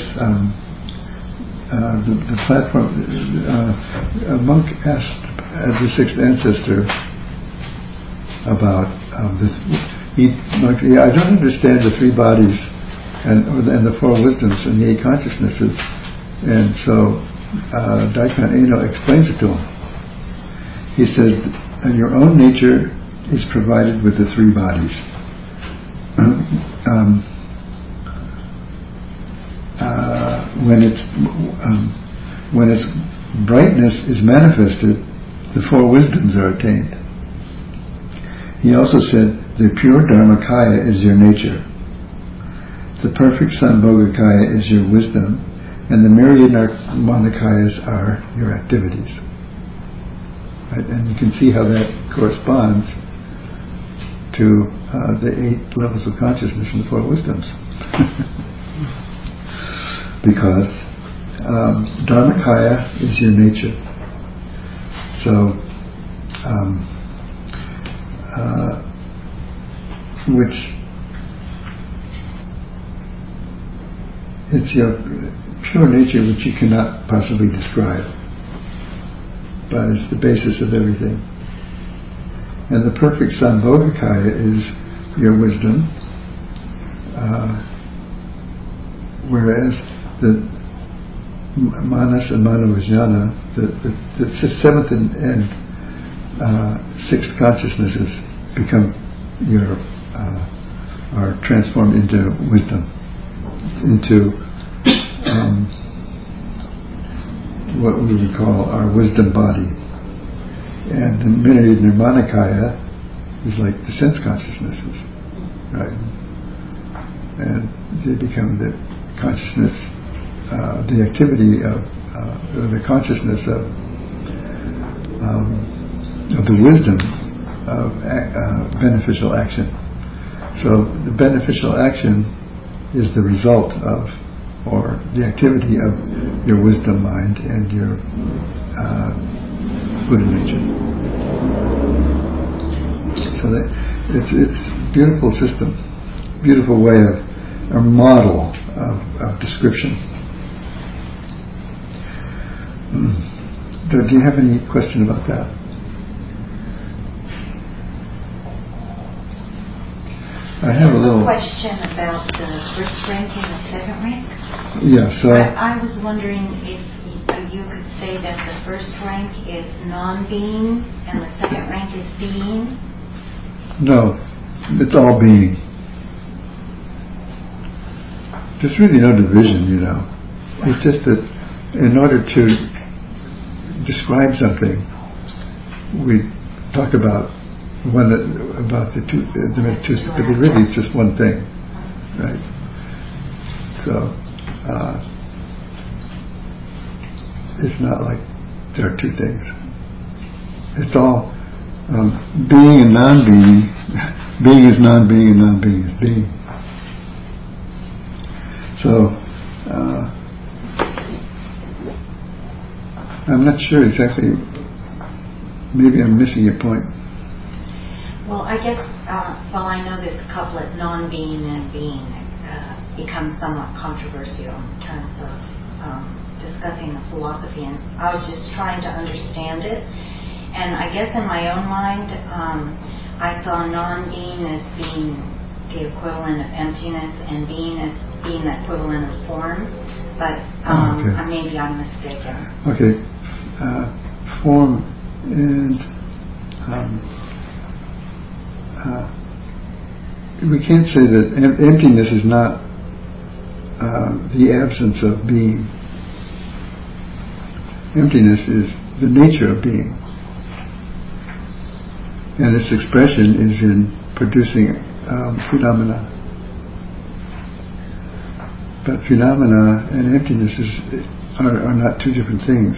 the platform. A monk asked the sixth ancestor about this. I don't understand the 3 bodies and the 4 wisdoms and the 8 consciousnesses, and so Daikan Eno explains it to him. He said, your own nature is provided with the 3 bodies. When its brightness is manifested, the 4 wisdoms are attained. He also said, the pure Dharmakaya is your nature. The perfect Sambhogakaya is your wisdom, and the myriad Manakayas are your activities. Right? And you can see how that corresponds to the 8 levels of consciousness and the 4 wisdoms. Because Dharmakaya is your nature. So, which it's your pure nature which you cannot possibly describe, but it's the basis of everything. And the perfect Sambhogakaya is your wisdom, whereas the Manas and Manovajnana, the 7th and 6th consciousnesses become are transformed into wisdom, into what we would call our wisdom body. And the myriad Nirmanakaya is like the sense consciousnesses, right? And they become the consciousness, the activity of the consciousness of the wisdom of beneficial action. So the beneficial action is the result of, or the activity of, your wisdom mind and your Buddha nature. So that it's a beautiful system, beautiful way of, a model of description. Do you have any question about that? I have a little question about the first rank and the second rank. Yeah, so I was wondering if you could say that the first rank is non-being and the second rank is being. No, it's all being. There's really no division, you know. It's just that in order to describe something, we talk about the two, but it really is just one thing, right? So it's not like there are two things. It's all being and non-being. Being is non-being and non-being is being. So I'm not sure exactly. Maybe I'm missing your point. Well, I guess, I know this couplet, non-being and being, becomes somewhat controversial in terms of discussing the philosophy, and I was just trying to understand it. And I guess in my own mind, I saw non-being as being the equivalent of emptiness, and being as being the equivalent of form, but maybe I'm mistaken. Okay. Form and we can't say that emptiness is not the absence of being. Emptiness is the nature of being, and its expression is in producing phenomena. But phenomena and emptiness are not two different things.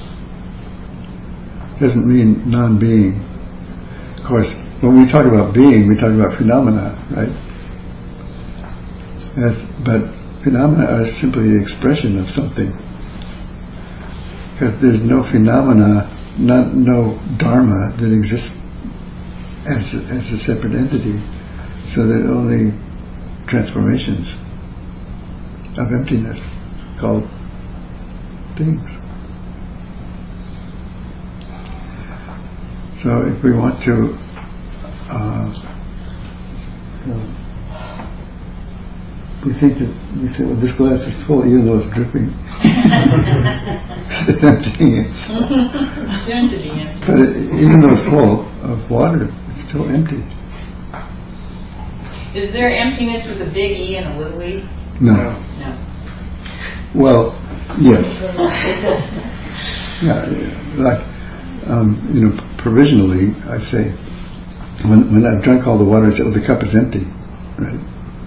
Doesn't mean non-being. Of course, when we talk about being, we talk about phenomena, right? But phenomena are simply the expression of something. Because there's no phenomena, no dharma that exists as a separate entity. So there are only transformations of emptiness called things. So if we want to we say, well, this glass is full even though it's dripping. It's emptying it. It's emptying it. But even though it's full of water, it's still empty. Is there emptiness with a big E and a little e? No. Well, yes. Yeah, like provisionally, I say, when I've drunk all the water, I say, "Oh, the cup is empty," right?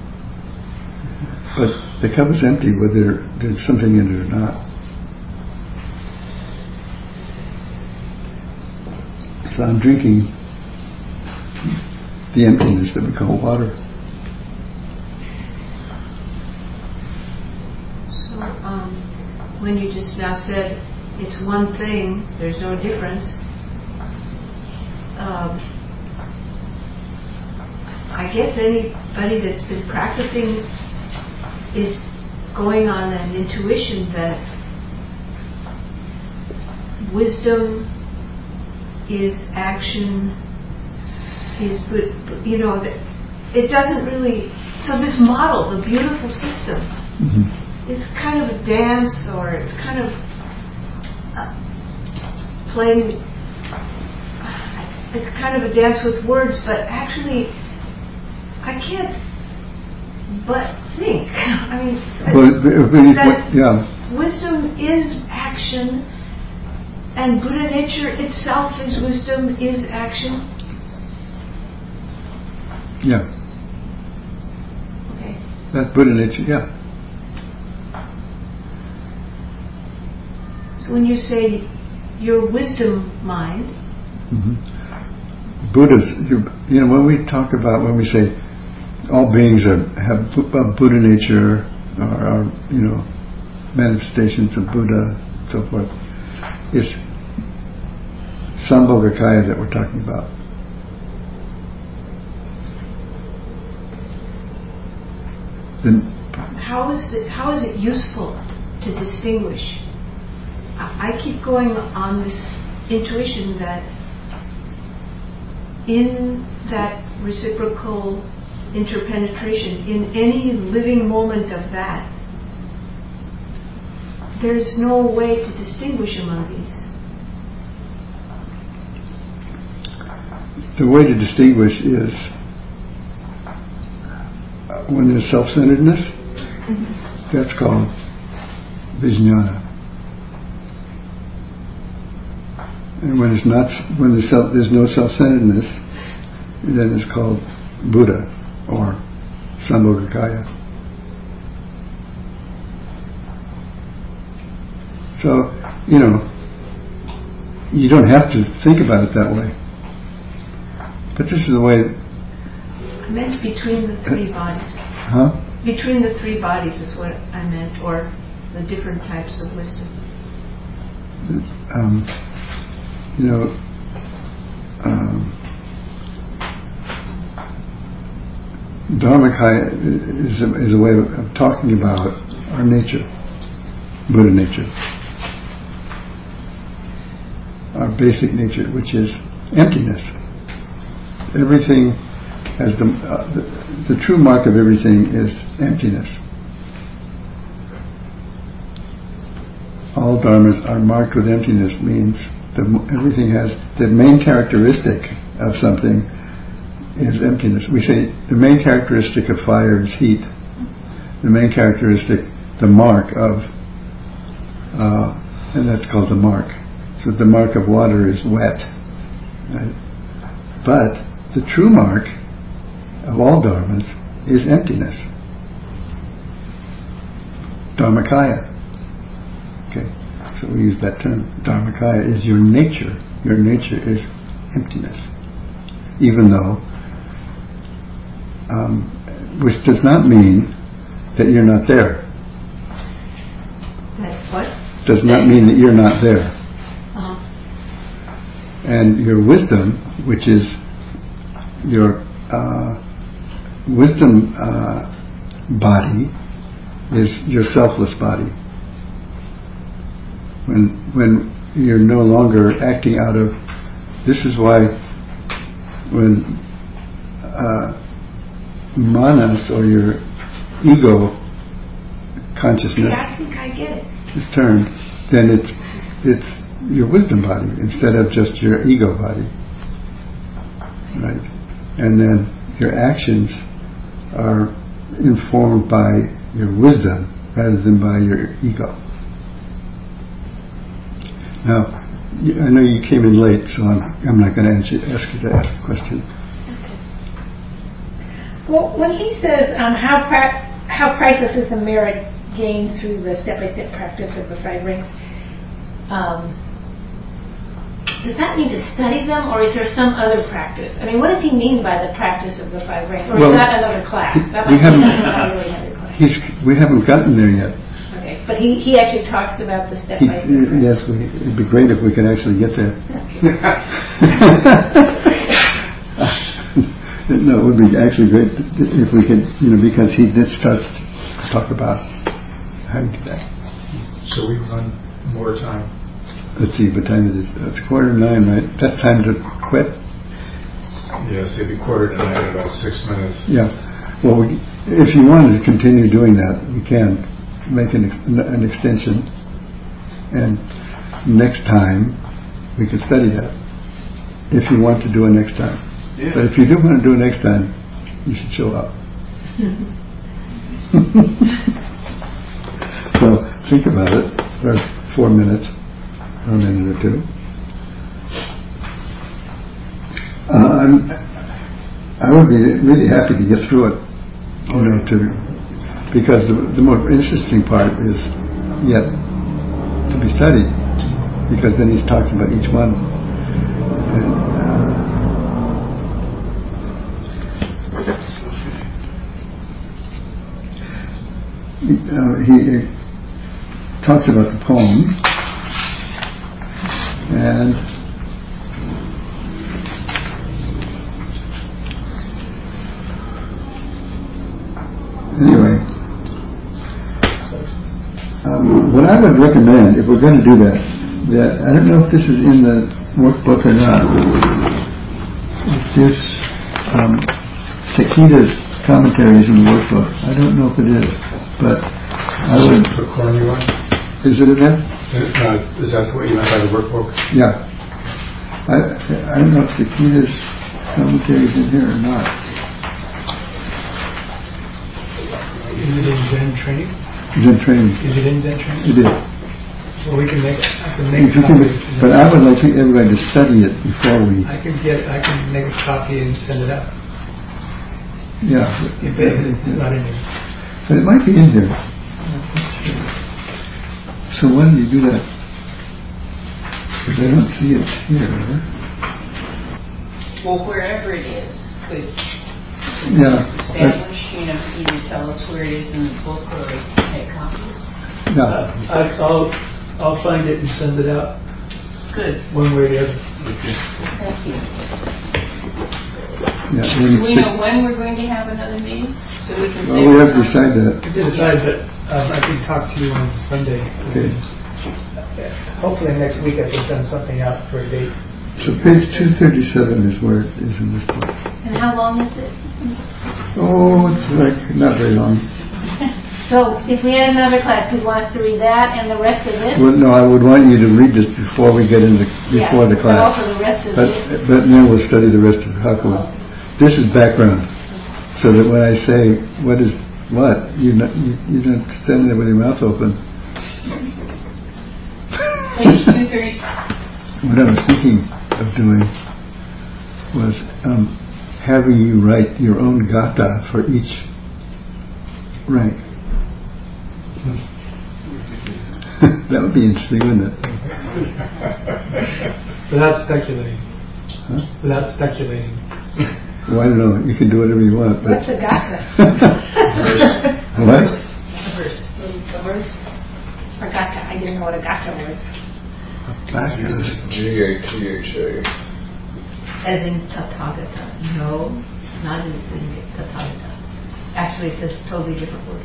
But the cup is empty whether there's something in it or not. So I'm drinking the emptiness that we call water. So when you just now said it's one thing, there's no difference, I guess anybody that's been practicing is going on an intuition that wisdom is action, is, it doesn't really, so this model, the beautiful system, is kind of a dance, or it's kind of playing, it's kind of a dance with words, but actually I can't but think. I mean, wisdom is action, and Buddha nature itself is wisdom, is action. Yeah. Okay. That's Buddha nature, yeah. So when you say your wisdom mind, Buddha's, when we talk about, when we say all beings have Buddha nature, or manifestations of Buddha, so forth, it's Sambhogakaya that we're talking about. Then how is it useful to distinguish? I keep going on this intuition that in that reciprocal interpenetration, in any living moment of that, there's no way to distinguish among these. The way to distinguish is when there's self-centeredness, that's called vijnana. And when it's not, there's no self-centeredness, then it's called Buddha or Sambhogakaya. So, you don't have to think about it that way. But this is the way. I meant between the three bodies. Huh? Between the three bodies is what I meant, or the different types of wisdom. Dharmakaya is a way of talking about our nature, Buddha nature, our basic nature, which is emptiness. Everything has the true mark of everything is emptiness. all dharmas are marked with emptiness means everything has the main characteristic of something is emptiness. We say the main characteristic of fire is heat. The main characteristic, the mark of, and that's called the mark. So the mark of water is wet. Right? But the true mark of all dharmas is emptiness. Dharmakaya. Okay, so we use that term. Dharmakaya is your nature. Your nature is emptiness. Even though, which does not mean that you're not there. What? Does not mean that you're not there. Uh-huh. And your wisdom, which is your wisdom body, is your selfless body. When you're no longer acting out of, this is why when manas, or your ego consciousness, I think I get it, is turned, then it's your wisdom body instead of just your ego body, right? And then your actions are informed by your wisdom rather than by your ego. Now, I know you came in late, so I'm not going to ask you to ask the question. Okay. Well, when he says how priceless is the merit gained through the step-by-step practice of the 5 rings, does that mean to study them, or is there some other practice? I mean, what does he mean by the practice of the 5 rings? Or is that another class? That might be another class. We haven't gotten there yet. Okay, but he actually talks about the step-by-step. Yes, it'd be great if we could actually get there. No, it would be actually great if we could, because he did start to talk about how to do that. So we run more time. Let's see, what time it is? It's 8:45, right? That's time to quit? Yes, it'd be 8:45 in about 6 minutes. Yeah. Well, if you wanted to continue doing that, we can make an extension, and next time we could study that. If you want to do it next time. Yeah. But if you do want to do it next time, you should show up. So think about it for 4 minutes. Or a minute or two. I would be really happy to get through it, because the more interesting part is yet to be studied, because then he's talking about each one. And, he talks about the poem. And anyway, what I would recommend, if we're going to do that I don't know if this is in the workbook or not. This Takeda's commentary is in the workbook. I don't know if it is, but I would. The corny one? Is it in there? Is that what you meant by the workbook? Yeah. I don't know if Takeda's commentary is in here or not. Is it in Zen Training? Zen Training. Is it in Zen Training? It is. Well, we can make. I can make a copy. But I would like everybody to study it before we. I can make a copy and send it out. Yeah. If it's not in here. But it might be in here. So when do you do that? Because I don't see it here. Well, wherever it is, could establish, either tell us where it is in the book or make copies? Yeah. I'll find it and send it out. Good. One way or the other. Thank you. Yeah, do we know when we're going to have another meeting? So we can well, we have to decide that. We have to decide, but I can talk to you on Sunday. Okay. Hopefully next week I can send something out for a date. So page 237 is where it is in this book. And how long is it? Oh, it's like not very long. So if we had another class, you'd want us to read that and the rest of this? Well, no, I would want you to read this before we get into the class. But also the rest of it. But then we'll study the rest of Hakuin. This is background, so that when I say what is what, you're not standing there with your mouth open. What I was thinking of doing was having you write your own gata for each rank. That would be interesting, wouldn't it? Without speculating. Huh? Without speculating. Well, I don't know. You can do whatever you want. But what's a gata? What? A verse. Or gata. I didn't know what a gata was. G-A-T-H-A. As in Tathagata. No, not as in Tathagata. Actually, it's a totally different word.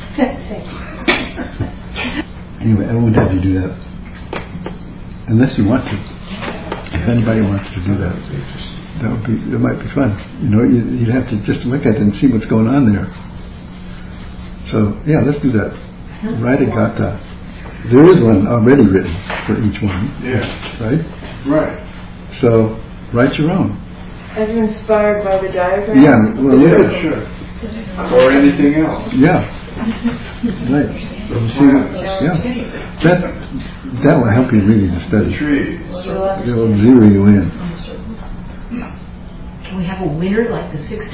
Anyway, I won't have you do that. Unless you want to. If anybody wants to do that, it might be fun. You'd have to just look at it and see what's going on there. So, yeah, let's do that. Write a gata. There is one already written for each one. Yeah. Right? Right. So, write your own. As inspired by the diagram? Yeah, well, Sure. Or anything else. Yeah. Right. Yeah. That will help you really to study. Trees. It will zero you in. Can we have a winner like the 6th?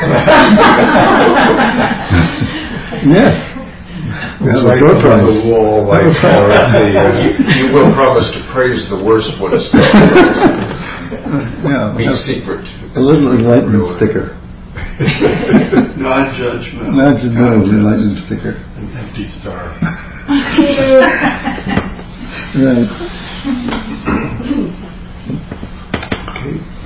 Yes. It's like on the wall, like you will promise to praise the worst ones. Yeah, be secret. A little enlightenment sticker. Non-judgmental. Non-judgmental enlightenment sticker. An empty star. Right. Okay.